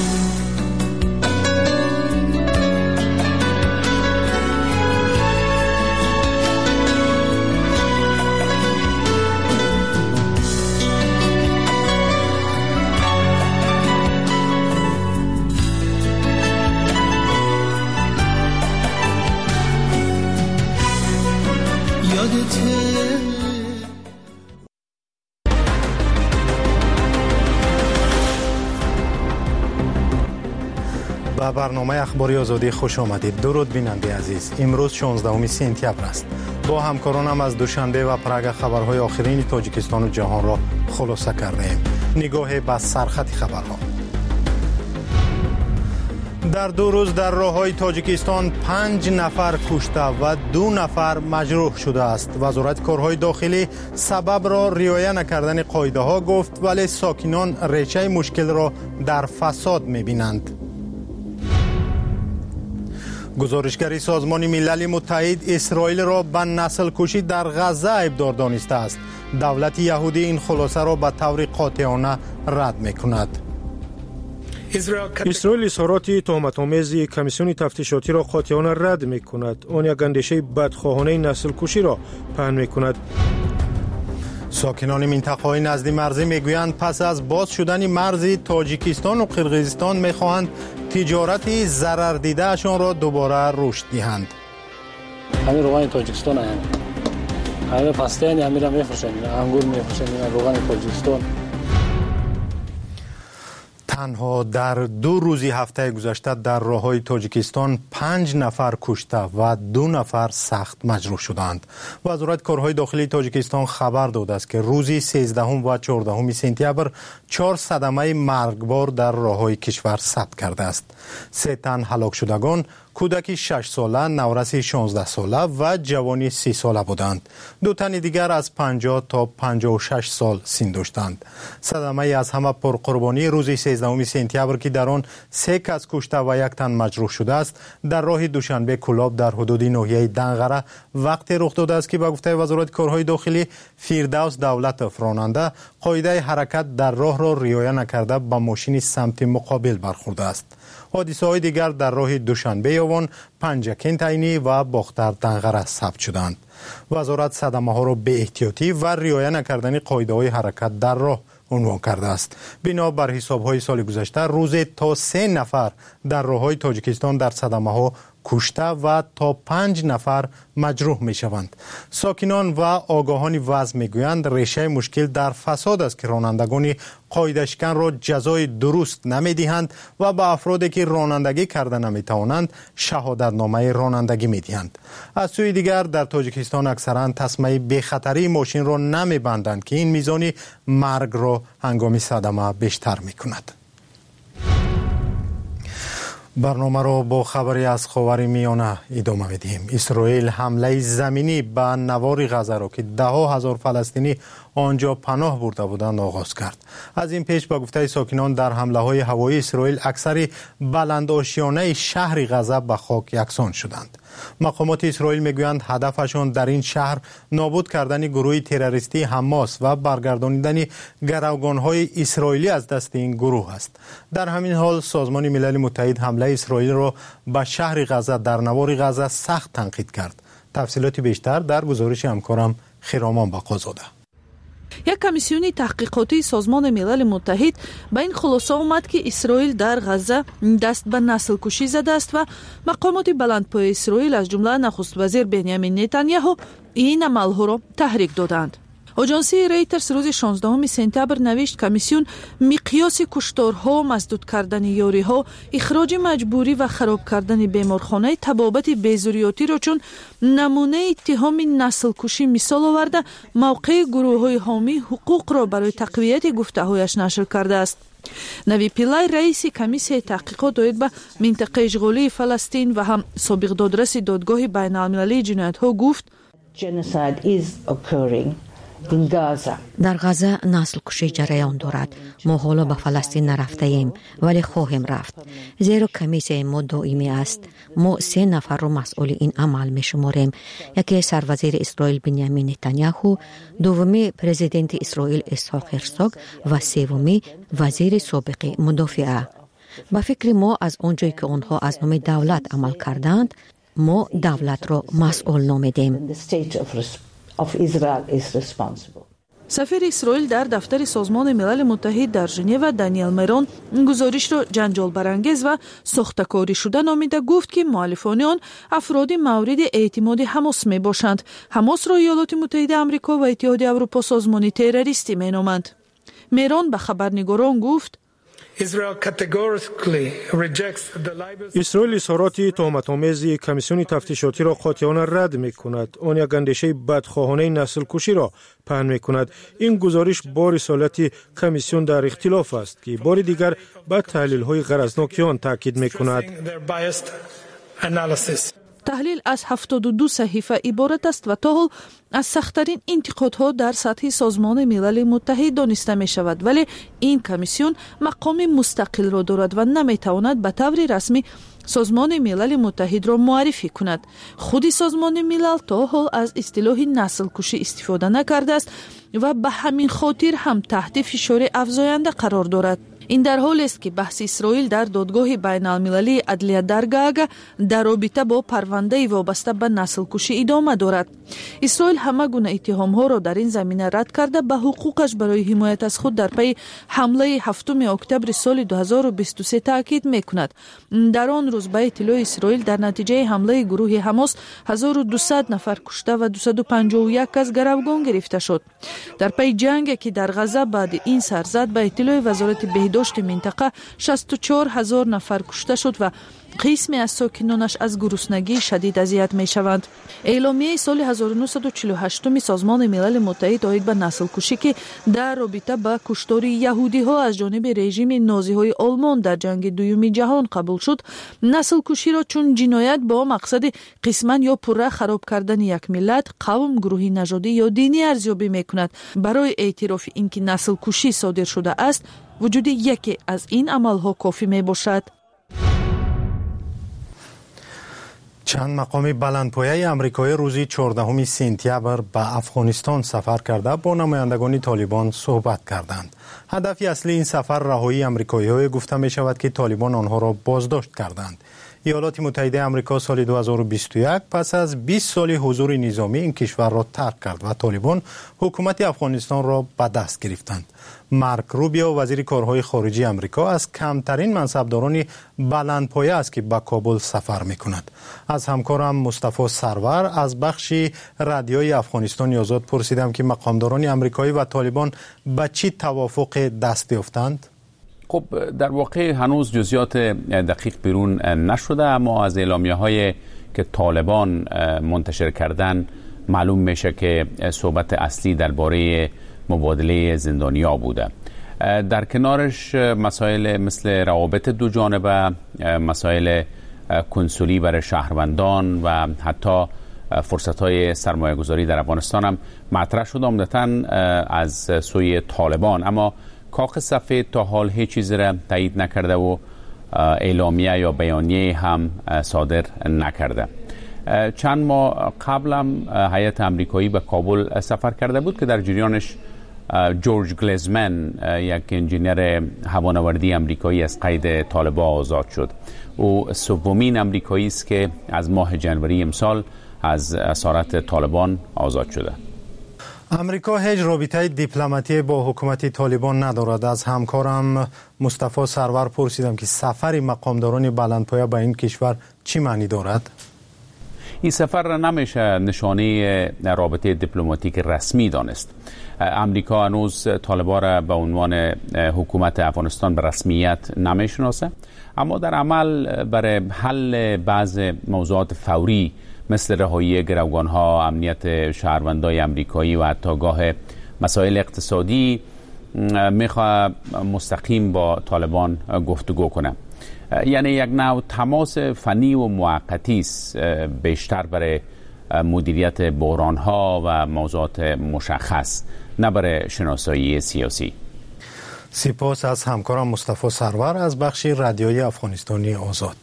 به برنامه اخباری آزادی خوش آمدید. درود بیننده عزیز. امروز 16 سپتامبر است. با همکارانم از دوشنبه و پرگ خبرهای آخرین تاجیکستان و جهان را خلاصه کردیم. نگاه به سرخط خبرها. در 2 روز در راههای تاجیکستان 5 نفر کشته و 2 نفر مجروح شده است. وزارت کارهای داخلی سبب را رعایت نکردن قاعده ها گفت، ولی ساکنان ریشه مشکل را در فساد می‌بینند. گزارشگر سازمان ملل متحد اسرائیل را به نسل کشی در غزه ابدار دانسته است. دولت یهودی این خلاصه را به طور قاطعانه رد می‌کند. اسرائیل اظهارات تهمت‌آمیز کمیسیون تفتیشاتی را قاطعانه رد می‌کند. آن یک اندیشه بدخواهانه نسل کشی را پهن می‌کند. ساکنان منطقه‌های نزد مرزی میگویند پس از باز شدن مرز تاجیکستان و قرقیزستان میخواهند تجارت ضرر دیده‌شان را دوباره رشد دهند. همین روغن تاجیکستان هست. همین پسته همین را میفروشن، انگور میفروشن، روغن تاجیکستان. تنها در 2 روز هفته گذشته در راههای تاجیکستان 5 نفر کشته و 2 نفر سخت مجروح شدند. وزارت کارهای داخلی تاجیکستان خبر داده است که روز 13 و 14 سپتامبر 4 صدمه مرگبار در راههای کشور ثبت کرده است. 3 تن هلاک شدگان کودکی 6 ساله، نورس 16 ساله و جوانی 30 ساله بودند. 2 تن دیگر از 50 تا 56 سال سن داشتند. صدمه از همه پرقربانی روز 13 سپتامبر که در آن 3 کس کشته و 1 تن مجروح شده است، در راه دوشنبه کلاب در حدود ناحیه دنغره وقتی رخ داده است که به گفته وزارت کارهای داخلی فیردوس دولت راننده قاعده حرکت در راه را رعایت نکرده به ماشین سمت مقابل برخورده است. حادثه‌های دیگر در راه دوشنبه یوان، پنجکین تعینی و باختر دنغره ثبت شدند. وزارت صدمه‌ها را به احتیاطی و رعایت نکردن قاعده‌های حرکت در راه عنوان کرده است. بنا بر حساب‌های سال گذشته روز تا 3 نفر در راه‌های تاجیکستان در صدمه‌ها کشته و تا 5 نفر مجروح می شوند. ساکنان و آگاهان وضع می گویند ریشه مشکل در فساد است که رانندگان قاعده شکن را جزای درست نمی دهند و به افرادی که رانندگی کرده نمی توانند شهادتنامه رانندگی می دهند. از سوی دیگر در تاجیکستان اکثرا تسمه بی خطری ماشین را نمی بندند که این میزان مرگ را هنگام صدمه بیشتر می کند. برنامه را با خبری از خاورمیانه ادامه می‌دهیم. اسرائیل حمله زمینی به نوار غزه را که 10,000 فلسطینی آنجا پناه برده بودند آغاز کرد. از این پیش با گفته ساکنان در حمله‌های هوایی اسرائیل اکثر بلندآشیانه شهر غزه به خاک یکسان شدند. مقامات اسرائیل میگویند هدفشان در این شهر نابود کردن گروه تروریستی حماس و برگرداندن گروگان‌های اسرائیلی از دست این گروه است. در همین حال سازمان ملل متحد حمله اسرائیل را به شهر غزه در نوار غزه سخت تنقید کرد. تفصیلات بیشتر در گزارش همکارم خیرامان باقازاده. یک کمیسیون تحقیقاتی سازمان ملل متحد به این خلاصه آمد که اسرائیل در غزه دست به نسل کشی زده است و مقامات بلندپایه اسرائیل از جمله نخست وزیر بنیامین نتانیاهو این عملها را تحریک دادند. آژانسی ریترز روز 16 سپتامبر نوشت کمیسیون مقیاس کشتارها، مسدود کردن یاریها، اخراج مجبوری و خراب کردن بیمارخانه تبابت بیزوریاتی را چون نمونه اتهام نسل کشی مثال آورده موقع گروه‌های حامی حقوق را برای تقویت گفته‌هایش نشر کرده است. نوی پیلای رئیس کمیسیون تحقیقات داید به منطقه اشغالی فلسطین و هم سابق دادرس دادگاه بین‌المللی جنایت‌ها گفت Genocide is occurring در غزه نسل کشی جریان دارد. ما حالا به فلسطین نرفته ایم ولی خواهیم رفت، زیرا کمیسیون ما دائمی است. ما 3 نفر رو مسئول این عمل می شماریم. یکی سروزیر اسرائیل بنیامین نتانیاهو، دومی پرزیدنت اسرائیل اسحاق هرزوگ و سومی وزیر سابق مدافعه. با فکر ما از آنجایی که آنها از نام دولت عمل کردند، ما دولت را مسئول نامیدیم. سفیر اسرائیل در دفتر سازمان ملل متحد در ژنو دانیل مرون گزارش را جنجال برانگیز و ساخته‌کاری شده نامیده گفت که مؤلفان آن افرادی مورد اعتماد حماس می باشند. حماس را ایالات متحده آمریکا و اتحاد اروپا سازمانی تروریستی می نامند. مرون به خبرنگاران گفت اسرائیل اظهارات تهمت‌آمیز کمیسیون تفتیشاتی را قاطعانه رد می‌کند. آن یک اندیشه بدخواهانه نسل کشی را پهن می‌کند. این گزارش با رسالت کمیسیون در اختلاف است که بار دیگر به تحلیل‌های غرضناک آن تاکید می‌کند. تحلیل از 72 صحیفه عبارت است و تا حال از سخت‌ترین انتقادها در سطح سازمان ملل متحد دانسته می شود، ولی این کمیسیون مقام مستقل را دارد و نمی تواند به طور رسمی سازمان ملل متحد را معرفی کند. خود سازمان ملل تا حال از اصطلاح نسل کشی استفاده نکرده است و به همین خاطر هم تحت فشار افزاینده قرار دارد. این در حالی است که بحث اسرائیل در دادگاه بین المللی عدلیه در گاگ در رابطه با پرونده وابسته به نسل کشی ادامه دارد. اسرائیل همه گونه اتهام‌ها را در این زمینه رد کرده به حقوقش برای حمایت از خود در پی حمله 7 اکتبر سال 2023 تاکید می‌کند. در آن روز به اطلاع اسرائیل در نتیجه حمله گروه حماس 1200 نفر کشته و 251 کس گروگان گرفته شد. در پی جنگ که در غزه بعد این سر زد به اطلاع وزارت بهداشت منطقه 64,000 نفر کشته شد و قسمی از ساکنانش از گرسنگی شدید اذیت می شوند. اعلامیه سال 1948 سازمان ملل متحد آید به نسل کشی که در رابطه با کشتار یهودی ها از جانب رژیم نازی های آلمان در جنگ دوم جهان قبول شد، نسل کشی را چون جنایت با مقصد قسما یا پوره خراب کردن یک ملت، قوم، گروه نژادی یا دینی ارزیابی می کند. برای اعتراف اینکه نسل کشی صادر شده است، وجود یکی از این عملها کافی می باشد. چند مقام بلندپایه آمریکایی روزی 14 سپتامبر به افغانستان سفر کرده با نمایندگان طالبان صحبت کردند. هدف اصلی این سفر رهایی آمریکایی‌ها گفته می شود که طالبان آنها را بازداشت کردند. ایالات متحده آمریکا سال 2021 پس از 20 سال حضور نظامی این کشور را ترک کرد و طالبان حکومت افغانستان را به دست گرفتند. مارک روبیو وزیر کارهای خارجی آمریکا از کمترین منصبداران بلندپایه است که به کابل سفر می‌کند. از همکارم مصطفی سرور از بخش رادیوی افغانستان آزاد پرسیدم که مقامداران آمریکایی و طالبان به چی توافق دست یافتند؟ خب در واقع هنوز جزئیات دقیق بیرون نشده، اما از اعلامیه‌های که طالبان منتشر کردن معلوم میشه که صحبت اصلی درباره مبادله زندانیا بوده. در کنارش مسائل مثل روابط دو جانبه، مسائل کنسولی برای شهروندان و حتی فرصت‌های سرمایه‌گذاری در افغانستان هم مطرح شد، عمدتاً از سوی طالبان. اما کاخ سفید تا حال هیچ چیزی را تایید نکرده و اعلامیه یا بیانیه هم صادر نکرده. چند ماه قبل هم هیئت آمریکایی به کابل سفر کرده بود که در جریانش جورج گلیزمن، یک انجینیر هوانوردی آمریکایی، از قید طالبان آزاد شد. او سومین آمریکایی است که از ماه جنوری امسال از اسارت طالبان آزاد شده. امریکا هیچ رابطه دیپلماتی با حکومت طالبان ندارد. از همکارم مصطفی سرور پرسیدم که سفر مقامداران بلندپایه به این کشور چی معنی دارد؟ این سفر را نمیشه نشانه رابطه دیپلماتیک رسمی دانست. امریکا هنوز طالبان را به عنوان حکومت افغانستان به رسمیت نمیشناسه، اما در عمل برای حل بعض موضوعات فوری مثل رهایی گروگان‌ها، امنیت شهروندان آمریکایی و حتی گاه مسائل اقتصادی میخواد مستقیم با طالبان گفتگو کنه. یعنی یک نوع تماس فنی و موقتی است، بیشتر برای مدیریت بحران ها و موضوعات مشخص، نه برای شناسایی سیاسی. سپاس از همکارم مصطفی سرور از بخش رادیویی افغانستانی آزاد.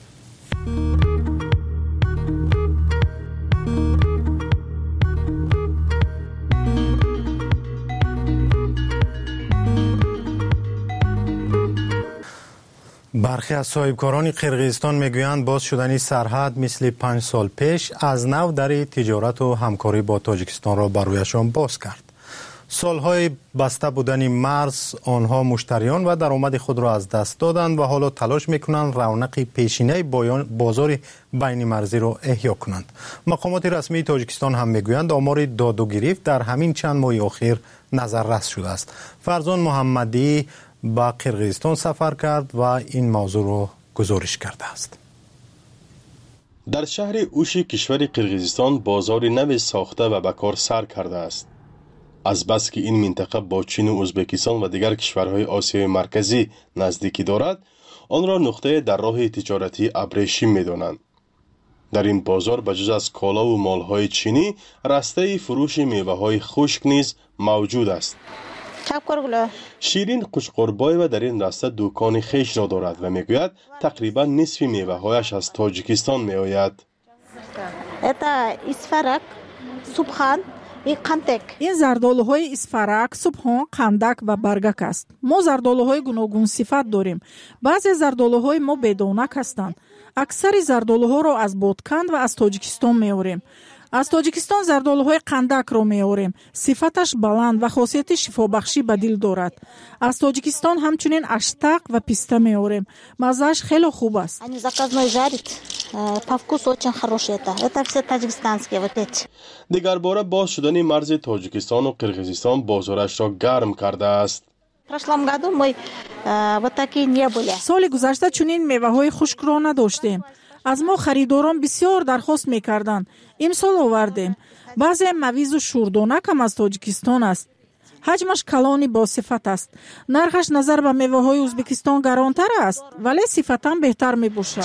برخی از صاحبکاران قرقیزستان میگویند باز شدن سرحد مثل 5 سال پیش از نو در تجارت و همکاری با تاجیکستان را بر رویشان باز کرد. سالهای بسته بودن مرز آنها مشتریان و درآمد خود را از دست دادند و حالا تلاش میکنند رونق پیشینه بازار بین مرزی را احیا کنند. مقامات رسمی تاجیکستان هم میگویند آمار داد و گریفت در همین چند ماه اخیر نظررس شده است. فرزان محمدی با قرقیزستان سفر کرد و این موضوع را گزارش کرده است. در شهر اوش کشور قرقیزستان بازار نو ساخته و به کار سر کرده است. از بس که این منطقه با چین و ازبکستان و دیگر کشورهای آسیای مرکزی نزدیکی دارد، آن را نقطه در راه تجارتی ابریشم می‌دانند. در این بازار بجز از کالا و مالهای چینی، رسته فروش میوه‌های خشک نیز موجود است. شیرین قشقربایو در این راسته دکان خیش را دارد و میگوید تقریبا نصف میوه‌هایش از تاجیکستان میآید. این زردآلوهای اسفرک، سبحان، قندک و برگک است. ما زردآلوهای گوناگون صفت داریم. بعضی زردآلوهای ما بدانک هستند. اکثر زردآلوها را از بادکند و از تاجیکستان میآوریم. از تاجیکستان زردآلوهای قندک را میآوریم. صفتش بلند و خاصیت شفابخشی به دل دارد. از تاجیکستان همچنین اشتق و پیسته میآوریم. مزه‌اش خیلی خوب است. دیگر باره باز شدن مرز تاجیکستان و قرقیزستان بازارش را گرم کرده است. سال گذشته چنین میوه‌های خشک را نداشتیم. از ما خریداران بسیار درخواست میکردند. امسال آوردیم. بعضی مویز و شوردانک هم از تاجیکستان است. حجمش کلانی با صفت است. نرخش نظر به میوه‌های ازبکستان گرانتر است، ولی صفتاً بهتر میباشد.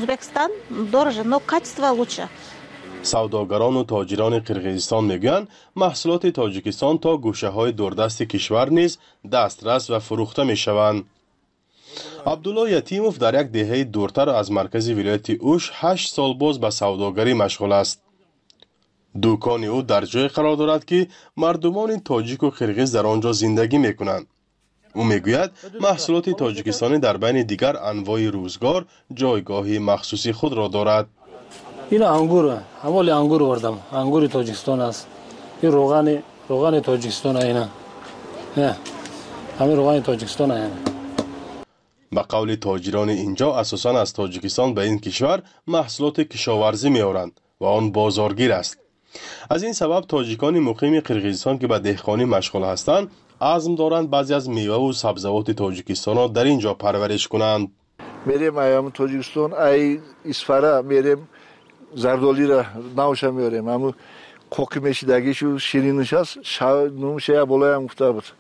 سوداگران و تاجران قرقیزستان میگویند محصولات تاجیکستان تا گوشه‌های دوردست کشور نیز دسترس و فروخته میشوند. عبدالله یتیموف در یک دهه دورتر از مرکز ولایت اوش 8 سال باز به سوداگری مشغول است. دکان او در جای قرار دارد که مردمان تاجیک و قرقیز در آنجا زندگی میکنند. او میگوید محصولات تاجیکستانی در بین دیگر انواع روزگار جایگاهی مخصوصی خود را دارد. این انگور، همال انگور وردم. انگور تاجیکستان است. این روغن تاجیکستان اینا. نه. همین روغن تاجیکستان اینا. به قول تاجران اینجا اساساً از تاجیکستان به این کشور محصولات کشاورزی میآورند و آن بازارگیر است. از این سبب تاجیکان مقیم قرقیزستان که به دهقانی مشغول هستند عزم دارند بعضی از میوه و سبزیجات تاجیکستان را در اینجا پرورش کنند. میریم ایام تاجیکستان ای اسفره میریم زردالی را نوشا میاریم. اما کوکی میشیدگیشو شیرینش است. نوشه بالای هم گفته بود.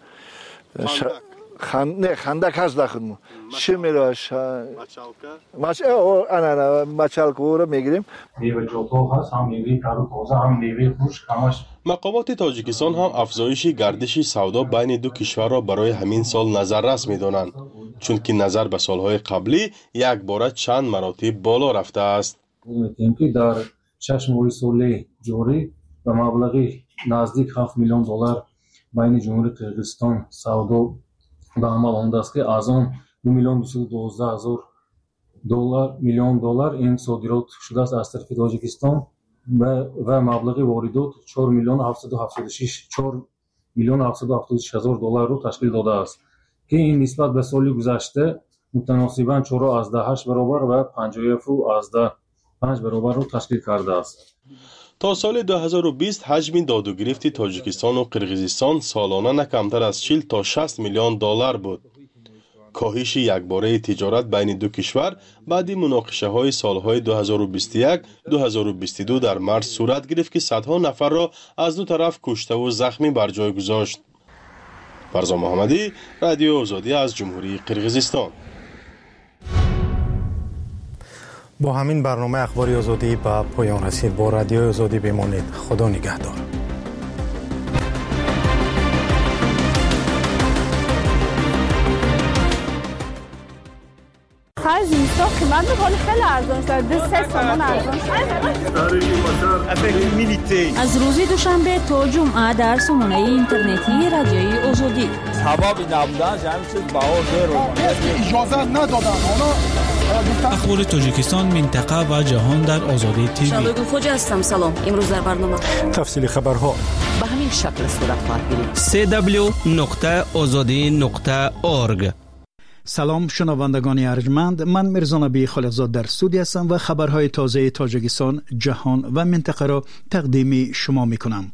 نه خندک هست داخل چی میراش مچالکه رو میگیریم. میوه جوتو هست، هم میوه تازه تازه، هم میوه خشک، همش. مقامات تاجیکستان هم افزایش گردش سودا بین دو کشور را برای همین سال نظررس میدانند، چون که نظر به سالهای قبلی یک باره چند مراتب بالا رفته است. میگیم که در 6 ماه سال جاری به مبلغی نزدیک 7 میلیون دلار بین جمهوری قرقیزستان سودا به عمل آمده است که از آن 2,212,000 میلیون دلار این صادرات شده است از طرف تاجیکستان و مبلغ واردات 4,776,000 دلار رو تشکیل داده است که این نسبت به سال گذشته متناسباً 4.8 برابر و 50.5 برابر رو تشکیل کرده است. تا سال 2020 حجم داد و گرفت تاجیکستان و قرقیزستان سالانه نه کمتر از 40 تا 60 میلیون دلار بود. کاهش یکباره تجارت بین دو کشور بعد مناقشه های سالهای 2021-2022 در مرز صورت گرفت که صدها نفر را از دو طرف کشته و زخمی بر جای گذاشت. فرزان محمدی، رادیو آزادی از جمهوری قرقیزستان. با همین برنامه اخباری آزادی به پایان رسید. با رادیو آزادی بمانید. خدا نگهدار. خرج اینستا قیمت میکنه خیلی ارزان شده. 3 سامان ارزان شده. از روز دوشنبه تا جمعه در سامانه اینترنتی رادیوی آزادی. سببی نبودن همین چیز بهار اجازه ندادن. اخبار تاجیکستان، منطقه و جهان در آزادی تیوی. شالوگو خوجا هستم. سلام. امروز در برنامه تفصیل خبرها به همین شکل صورت خواهد گرفت. www.azadi.org. سلام شنوندگان ارجمند، من میرزا نبی خالقزاد در استودیو هستم و خبرهای تازه تاجیکستان، جهان و منطقه را تقدیم شما میکنم.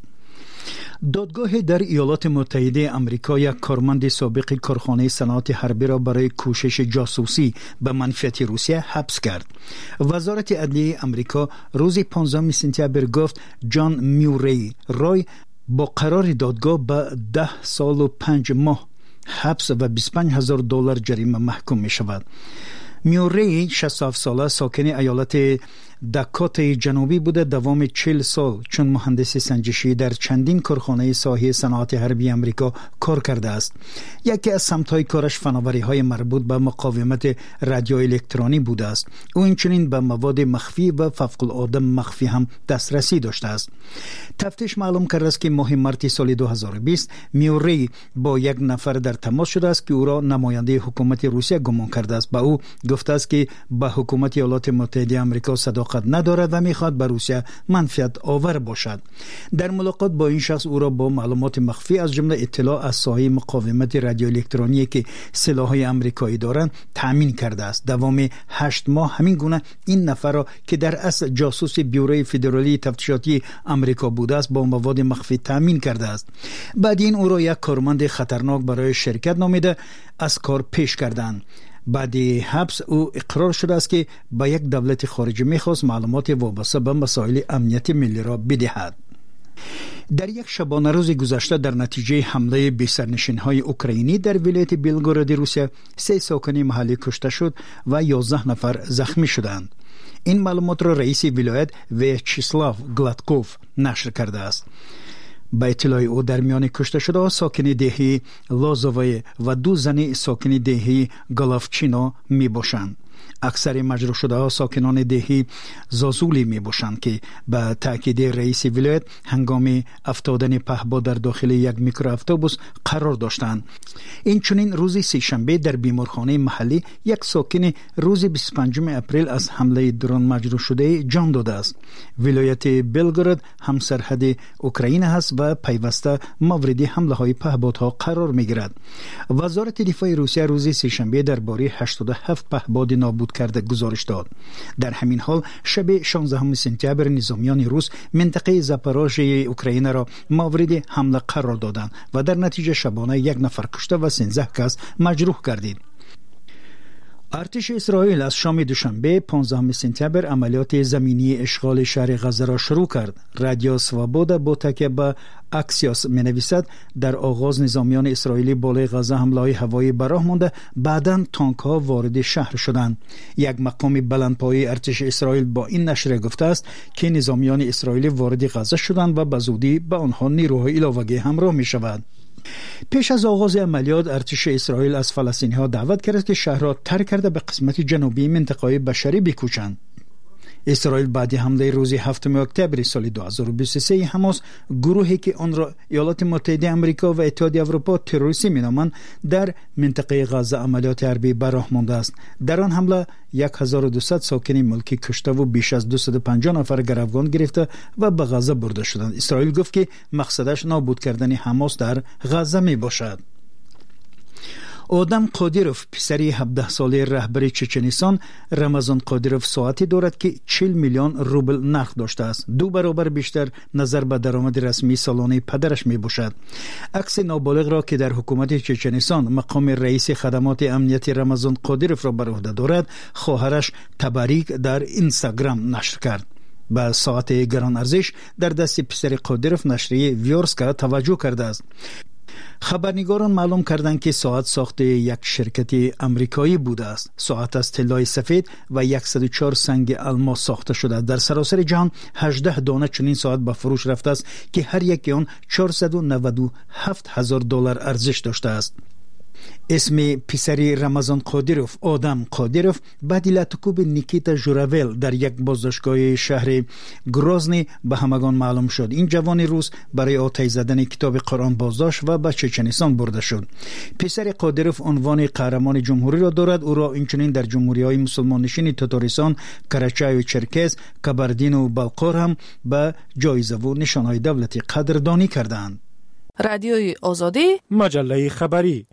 دادگاه در ایالات متحده آمریکا یک کارمند سابق کارخانه صنعت حربی را برای کوشش جاسوسی به منفعت روسیه حبس کرد. وزارت عدلیه آمریکا روز 15 سپتامبر گفت جان میوری رای با قرار دادگاه به 10 سال و 5 ماه حبس و $25,000 جریمه محکوم می شود. میوری 67 ساله ساکن ایالت داکوتای جنوبی بوده. دوام 40 سال چون مهندس سنجشی در چندین کارخانه ساحه صنعت حربی آمریکا کار کرده است. یکی از سمت‌های کارش فناوری‌های مربوط به مقاومت رادیو الکترونی بوده است. او اینچنین به مواد مخفی و فوق‌العاده مخفی هم دسترسی داشته است. تفتیش معلوم کرده است که ماه مارس سال 2020 میوری با یک نفر در تماس شده است که او را نماینده حکومت روسیه گمان کرده است. با او گفته است که به حکومت ایالات متحده آمریکا صداقت ندارد و میخواد به روسیه منفعت آور باشد. در ملاقات با این شخص او را با معلومات مخفی از جمله اطلاع از ساحه مقاومت رادیو الکترونیکی که سلاح‌های آمریکایی دارند تامین کرده است. دوام 8 ماه همین گونه این نفر را که در اصل جاسوس بیوروی فدرالی تفتیشاتی آمریکا بوده است با مواد مخفی تامین کرده است. بعد این او را یک کارمند خطرناک برای شرکت نامیده از کار پیش کردند. بعد حبس او اقرار شده است که با یک دولت خارجی میخواست معلومات وابسته به مسائل امنیت ملی را بدهد. در یک شبانه روز گذشته در نتیجه حمله بی سرنشین‌های اوکراینی در ولایت بیلگوراد روسیه 3 ساکن محلی کشته شد و 11 نفر زخمی شدند. این معلومات را رئیس ولایت ویاچسلاو گلادکوف نشر کرده است. با اطلاع او در میان کشته شده ساکن دهی لازوی و 2 زن ساکن دهی گالافچینو می باشند. اکثر مجروح شده ها ساکنان دهی زازولی می باشند که به تأکید رئیس ولایت هنگام افتادن پهپاد در داخل یک میکرواتوبوس قرار داشتند. این چنین روز سه‌شنبه در بیمارخانه محلی یک ساکن روز 25 اپریل از حمله درون مجروح شده جان داده است. ولایت بلگراد همسرحد اوکراین است و پیوسته مورد حمله های پهپادها قرار می گیرد. وزارت دفاع روسیه روز سه‌شنبه درباره 87 پهپاد نابود کرده گزارش داد. در همین حال شب 16 سپتامبر نظامیان روس منطقه زاپاروژیه اوکراین را مورد حمله قرار دادند و در نتیجه شبانه 1 نفر کشته و 13 کس مجروح گردید. ارتش اسرائیل از شام دوشنبه 15 سپتامبر عملیات زمینی اشغال شهر غزه را شروع کرد. رادیو سوابودا با تکیه به اکسیوس می‌نویسد در آغاز نظامیان اسرائیلی بالای غزه حمله‌های هوایی به راه مانده، بعداً تانک‌ها وارد شهر شدند. یک مقام بلندپایه ارتش اسرائیل با این نشریه گفته است که نظامیان اسرائیلی وارد غزه شدند و به زودی به آنها نیروهای علاوه‌ای همراه می‌شود. پیش از آغاز عملیات ارتش اسرائیل از فلسطینی‌ها دعوت کرد که شهر را ترک کرده به قسمت جنوبی منطقه بشری بکوچند. اسرائیل بعد حمله روز 7 اکتبر سال 2023 حماس، گروهی که آن را ایالات متحده آمریکا و اتحادیه اروپا تروریستی می‌نامند، در منطقه غزه عملیات حربی به راه مانده است. در آن حمله 1200 ساکن ملکی کشته و بیش از 250 نفر گروگان گرفته و به غزه برده شدند. اسرائیل گفت که مقصدش نابود کردن حماس در غزه می باشد. آدم قادیروف پسری 17 ساله رهبر چچنستان رمضان قادیروف ساعتی دارد که 40 میلیون روبل نرخ داشته است. 2 برابر بیشتر نظر به درآمد رسمی سالانه پدرش می باشد. عکس نابالغ را که در حکومت چچنستان مقام رئیس خدمات امنیتی رمضان قادیروف را بر عهده دارد، خواهرش تبریک در اینستاگرام نشر کرد. با ساعت گران ارزش در دست پسر قادیروف نشریه ویورسکا توجه کرده است. خبرنگاران معلوم کردند که ساعت ساخت یک شرکت آمریکایی بوده است. ساعت از طلای سفید و 104 سنگ الماس ساخته شده. در سراسر جهان 18 دانه چنین ساعت به فروش رفته است که هر یک آن $497,000 ارزش داشته است. اسم پسری رمضان قادیروف، آدم قادیروف، بعد لاتوکوب نیکیتا ژوراول در یک بازداشتگاه شهر گروزنی به همگان معلوم شد. این جوان روس برای آتش زدن کتاب قرآن بازداشت و به چچنستان برده شد. پسر قادیروف عنوان قهرمان جمهوری را دارد. او را اینچنین در جمهوری‌های مسلمان نشین تاتارستان، کراچای و چرکز، کبردین و بلقار هم به جایزه و نشانهای دولتی قدردانی کردند. رادیوی آزادی، مجله خبری.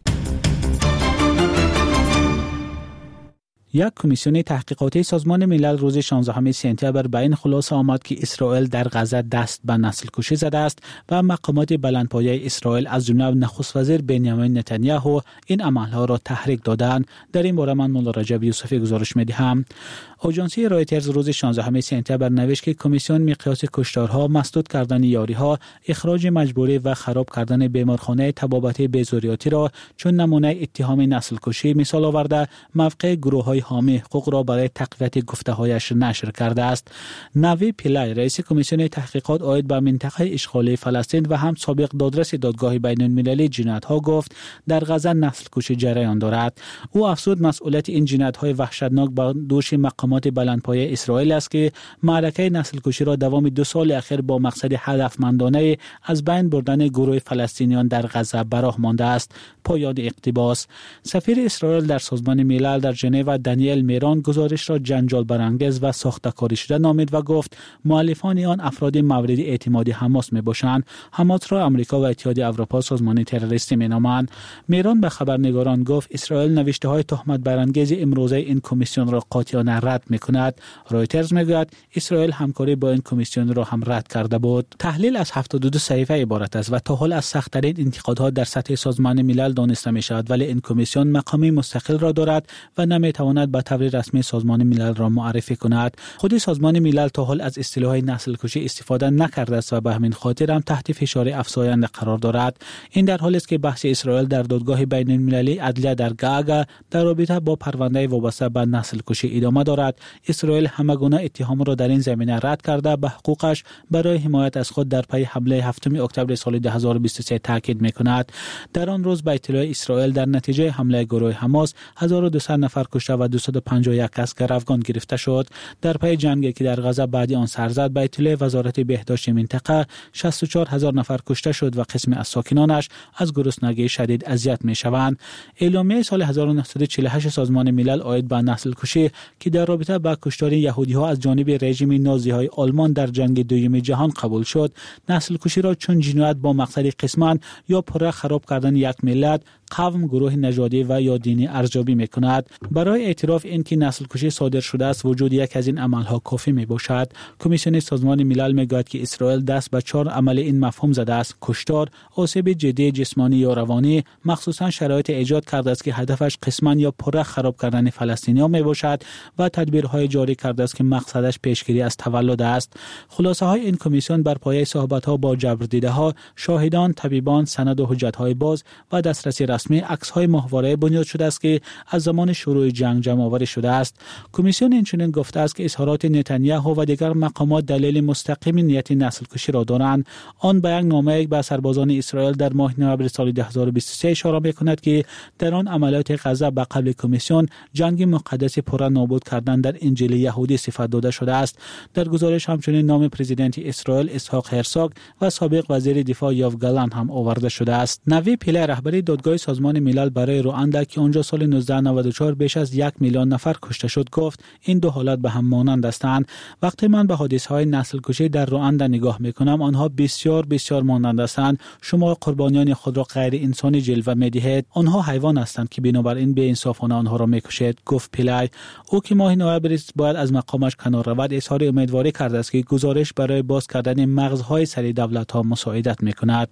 یک کمیسیون تحقیقاتی سازمان ملل روز 16 سپتامبر به این خلاصه آمد که اسرائیل در غزه دست به نسل کشی زده است و مقامات بلندپایه اسرائیل از جمله نخست وزیر بنیامین نتانیاهو این عملها را تحریک دادند. در این باره من مولا رجب یوسفی گزارش می‌دهم. آژانسی رایترز روز 16 سپتامبر نوشت که کمیسیون مقیاس کشتارها، مسدود کردن یاری‌ها، اخراج مجبوری و خراب کردن بیمارخانه طبابتی بیزوریاتی را چون نمونه اتهام نسل کشی مثال آورده موقع گروه‌های حامی حقوق را برای تقویت گفته‌هایش نشر کرده است. نوی پیلای رئیس کمیسیون تحقیقات عاید به منطقه اشغالی فلسطین و هم سابق دادرس دادگاه بین‌المللی جنایت‌ها گفت در غزه نسل کشی جریان دارد. او افزود مسئولیت این جنایت‌های وحشتناک بر دوش مقامات بلندپایه اسرائیل است که معرکه نسل کشی را دوام 2 سال اخیر با مقصد هدفمندانه از بین بردن گروه فلسطینیان در غزه براه مانده است. پایان اقتباس. سفیر اسرائیل در سازمان ملل در ژنو دانیل میران گزارش را جنجال برانگیز و ساخته‌کاری شده نامید و گفت مؤلفان آن افراد مورد اعتماد حماس میباشند. حماس را آمریکا و اتحادیه اروپا سازمان تروریستی مینامند. میران به خبرنگاران گفت اسرائیل نوشته‌های تهمت برانگیز امروزه این کمیسیون را قاطعانه رد میکند. رایترز میگوید اسرائیل همکاری با این کمیسیون را هم رد کرده بود. تحلیل از 72 صفحه عبارت است و تا حال از سخت‌ترین انتقادها در سطح سازمان ملل دانسته می‌شود، ولی این کمیسیون مقامی مستقل را دارد و نمی‌تواند به طور رسمی سازمان ملل را معرفی کند. خود سازمان ملل تا حال از اصطلاح نسل کشی استفاده نکرده است و به همین خاطر هم تحت فشار افزاینده قرار دارد. این در حالی است که بحث اسرائیل در دادگاه بین‌المللی عدلیه در گاگا در رابطه با پرونده وابسته به نسل کشی ادامه دارد. اسرائیل همگونه اتهام را در این زمینه رد کرده به حقوقش برای حمایت از خود در پی حمله 7 اکتبر سال 2023 تاکید می‌کند. در آن روز به اطلاع اسرائیل در نتیجه حمله گروه حماس 1200 نفر کشته و 251 کس گروگان گرفته شد. در پی جنگی که در غزه بعد آن سر زد به اطلاع وزارت بهداشت منطقه 64000 نفر کشته شد و قسمی از ساکنانش از گرسنگی شدید اذیت می‌شوند. اعلامیه سال 1948 سازمان ملل عاید به نسل کشی که در رابطه با کشتار یهودی‌ها از جانب رژیم نازی‌های آلمان در جنگ دوم جهان قبول شد. نسل کشی را چون جنایت با مقصد قسمان یا پره خراب کردن یک ملت، قوم، گروه نژادی و یا دینی ارزیابی می‌کند. برای اعتراف اینکه نسل کشی صادر شده است وجود یک از این عمل‌ها کافی می‌باشد. کمیسیون سازمان ملل می‌گوید که اسرائیل دست به 4 عمل این مفهوم زده است: کشتار، آسیب جدی جسمانی یا روانی، مخصوصا شرایط ایجاد کرده است که هدفش قسمان یا پره خراب کردن فلسطینیان می‌باشد و تدبیرهای جاری کرده است که مقصدش پیشگیری از تولد است. خلاصه‌های این کمیسیون بر پایه صحبت‌ها با جبردیده‌ها، شاهدان، طبیبان، سند و حجت‌های باز و دسترسی رسمی عکس‌های ماهواره بنیاد شده است که از زمان شروع جنگ جمع‌آوری شده است. کمیسیون اینچنین گفته است که اظهارات نتانیاهو و دیگر مقامات دلیل مستقیم نیت نسل کشی را دارند. آن به یک نامه به سربازان اسرائیل در ماه نوامبر سال 2023 اشاره می‌کند که در آن عملیات غزه به قبل کمیسیون جنگ مقدس پره نابود کردن در انجیل یهودی صفت داده شده است. در گزارش همچنین نام پرزیدنت اسرائیل اسحاق هرزوگ و سابق وزیر دفاع یوآف گالانت هم آورده شده است. نوی پیله رهبری دادگاه سازمان ملل برای رواندا که آنجا سال 1994 بیش از 1 میلیون نفر کشته شد گفت این دو حالت به هم مانند هستند. وقتی من به حادثه‌های نسل کشی در رواندا نگاه می‌کنم آنها بسیار بسیار مانند هستند. شما قربانیان خود را غیر انسانی جلوه می‌دهید. آنها حیوان هستند که بنابراین بی انصافانه آنها را می‌کشید، گفت پیلای. او که ماه نوامبر باید از مقامش کنار رود اظهار امیدواری کرده است که گزارش برای باز کردن مغزهای سری دولت‌ها مساعدت می‌کند.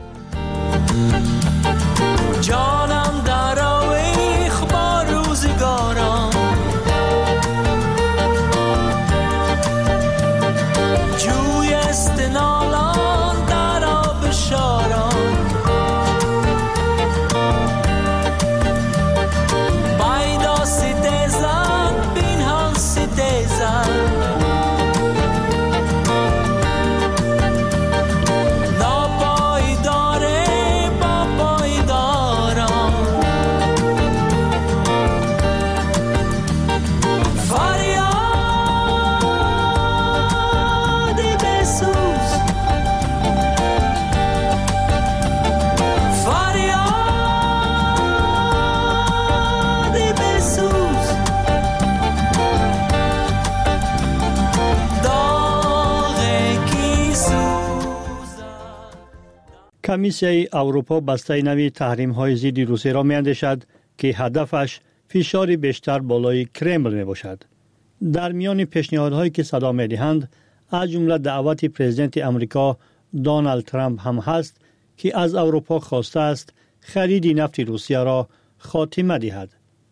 جانم در آویخ با روزگاران، جوی استنالان در آب شاران، کمیسیون اروپا بسته نوی تحریم‌های ضد روسیه را می‌اندیشد که هدفش فشار بیشتر بالای کرملین میباشد. در میان پیشنهادهایی که صدا می‌دهند از جمله دعوت پرزیدنت امریکا دونالد ترامپ هم هست که از اروپا خواسته است خرید نفت روسیه را خاتمه دهد.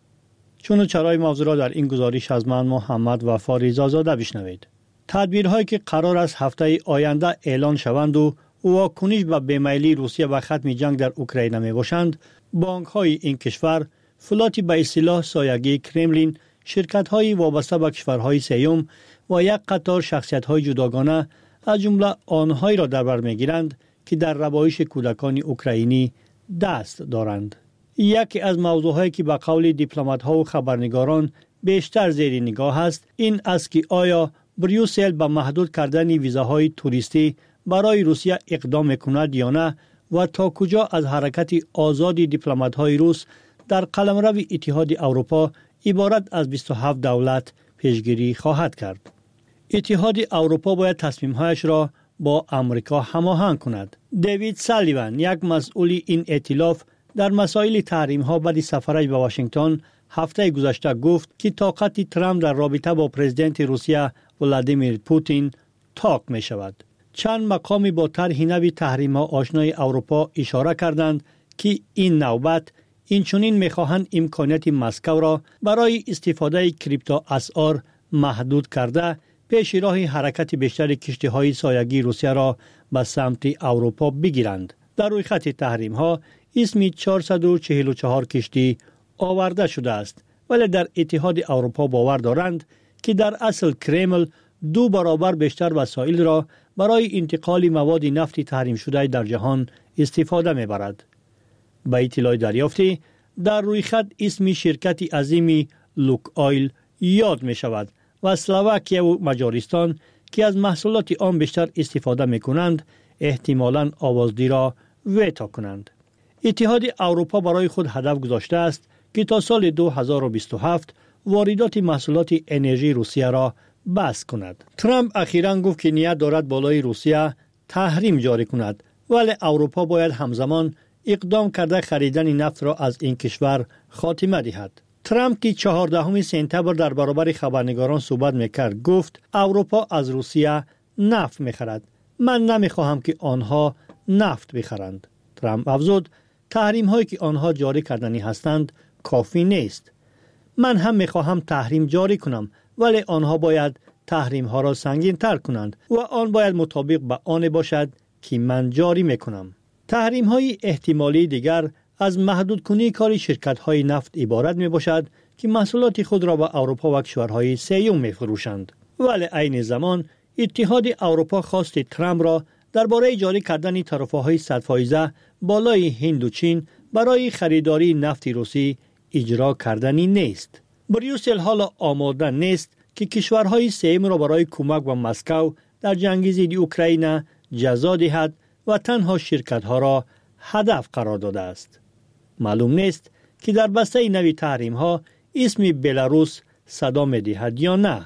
چون چرای موضوع را در این گزارش از من محمد وفا رضازاده بشنوید. تدبیرهایی که قرار است هفته آینده اعلان شوند و واکنش به بیمیلی روسیه و ختم جنگ در اوکراین میباشند، بانک‌های این کشور، فلات به اصطلاح سایگی کرملین، شرکت‌های وابسته به کشورهای سیوم و یک قطار شخصیت‌های جداگانه از جمله آنهایی را در بر می‌گیرند که در ربایش کودکان اوکراینی دست دارند. یکی از موضوعهایی که به قول دیپلمات‌ها و خبرنگاران بیشتر زیر نگاه است این است که آیا بریوسل به محدود کردن ویزاهای توریستی برای روسیه اقدام می‌کند یا نه و تا کجا از حرکت آزادی دیپلمات‌های روس در قلمرو اتحاد اروپا عبارت از 27 دولت پیشگیری خواهد کرد. اتحاد اروپا باید تصمیم‌هایش را با امریکا هماهنگ کند. دیوید سالیوان، یک مسئول این ائتلاف، در مسائل تحریم‌ها بعد سفرش به واشنگتن هفته گذشته گفت که طاقت ترامپ در رابطه با پرزیدنت روسیه ولادیمیر پوتین تاق می شود. چند مقامی با طرح نوی تحریم‌ها آشنای اروپا اشاره کردند که این نوبت اینچنین می‌خواهند امکانیت مسکو را برای استفاده کریپتو اسعار محدود کرده پیش راه حرکت بیشتر کشتی‌های سایگی روسیه را به سمت اروپا بگیرند. در روی خط تحریم‌ها اسم 444 کشتی آورده شده است، ولی در اتحاد اروپا باور دارند که در اصل کرمل 2 برابر بیشتر وسایل را برای انتقال مواد نفت تحریم شده در جهان استفاده می‌برد. به اطلاع دریافتی در روی خط اسم شرکت عظیمی لوک آیل یاد می شود و اسلواکیه و مجارستان که از محصولات آن بیشتر استفاده می کنند احتمالاً آوازدی را ویتو کنند. اتحاد اروپا برای خود هدف گذاشته است که تا سال 2027 واردات محصولات انرژی روسیه را بس کند. ترامپ اخیراً گفت که نیت دارد بالای روسیه تحریم جاری کند، ولی اروپا باید همزمان اقدام کرده خریدن نفت را از این کشور خاتمه دهد. ترامپ که 14 سپتامبر در برابر خبرنگاران صحبت میکرد گفت اروپا از روسیه نفت میخرد. من نمیخواهم که آنها نفت بخرند. ترامپ افزود تحریم هایی که آنها جاری کردنی هستند کافی نیست. من هم میخواهم تحریم جاری کنم، ولی آنها باید تحریم ها را سنگین تر کنند و آن باید مطابق به آن باشد که من جاری میکنم. تحریم های احتمالی دیگر از محدود کنی کار شرکت های نفت عبارت می باشد که محصولات خود را به اروپا و کشورهای سیوم می فروشند. ولی عین زمان اتحاد اروپا خواست ترامپ را درباره جاری کردن ترفه‌های صدفایزه بالای هند و چین برای خریداری نفت روسی اجرا کردنی نیست. بریوسل حالا آماده نیست که کشورهای سیوم را برای کمک به مسکو در جنگ ضد اوکراین جزا دهد و تنها شرکت ها را هدف قرار داده است. معلوم نیست که در بسته نوی تحریم ها اسم بلاروس صدا می دهد یا نه.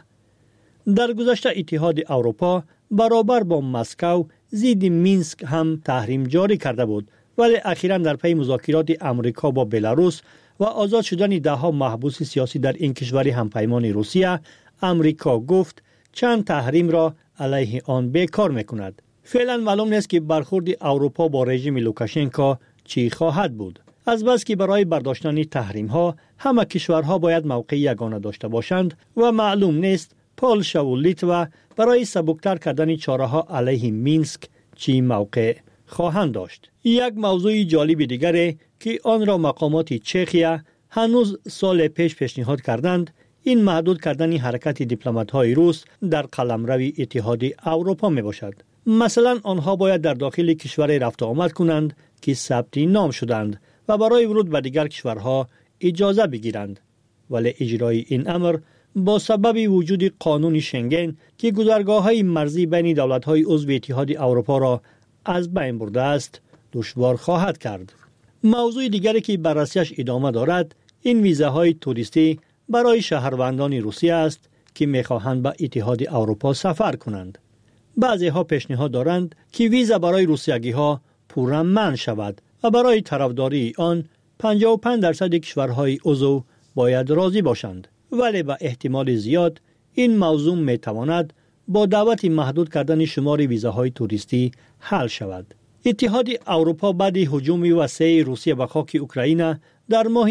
در گذشته اتحاد اروپا برابر با مسکو ضد مینسک هم تحریم جاری کرده بود، ولی اخیراً در پی مذاکرات امریکا با بلاروس و آزاد شدن دهها محبوس سیاسی در این کشور همپیمان روسیه، امریکا گفت چند تحریم را علیه آن بیکار میکند. فعلا معلوم نیست که برخورد اروپا با رژیم لوکاشنکو چی خواهد بود. از بس که برای برداشتن تحریم ها همه کشورها باید موقع یگانه داشته باشند و معلوم نیست پولش و لیتوا برای سبکتر کردن چاره ها علیه مینسک چی موقع خواهند داشت. یک موضوع جالب دیگری که آن را مقامات چخیه هنوز سال پیشنهاد کردند، این محدود کردن حرکت دیپلمات‌های روس در قلمرو اتحاد اروپا می باشد. مثلا آنها باید در داخل کشور رفت آمد کنند که ثبت نام شدند و برای ورود به دیگر کشورها اجازه بگیرند. ولی اجرای این امر با سبب وجود قانون شنگن که گذرگاه‌های مرزی بین دولت‌های عضو اتحاد اروپا را از بین برده است، دشوار خواهد کرد. موضوع دیگری که بررسیش ادامه دارد، این ویزاهای توریستی برای شهروندان روسیه است که می‌خواهند به اتحاد اروپا سفر کنند. بعضی ها پیشنهاد دارند که ویزا برای روسیگی‌ها پورا منع شود و برای طرفداری آن 55% کشورهای عضو باید راضی باشند. ولی به احتمال زیاد این موضوع میتواند با دعوت محدود کردن شمار ویزاهای توریستی حل شود. اتحاد اروپا بعد هجوم وسیع روسیه به خاک اوکراین در ماه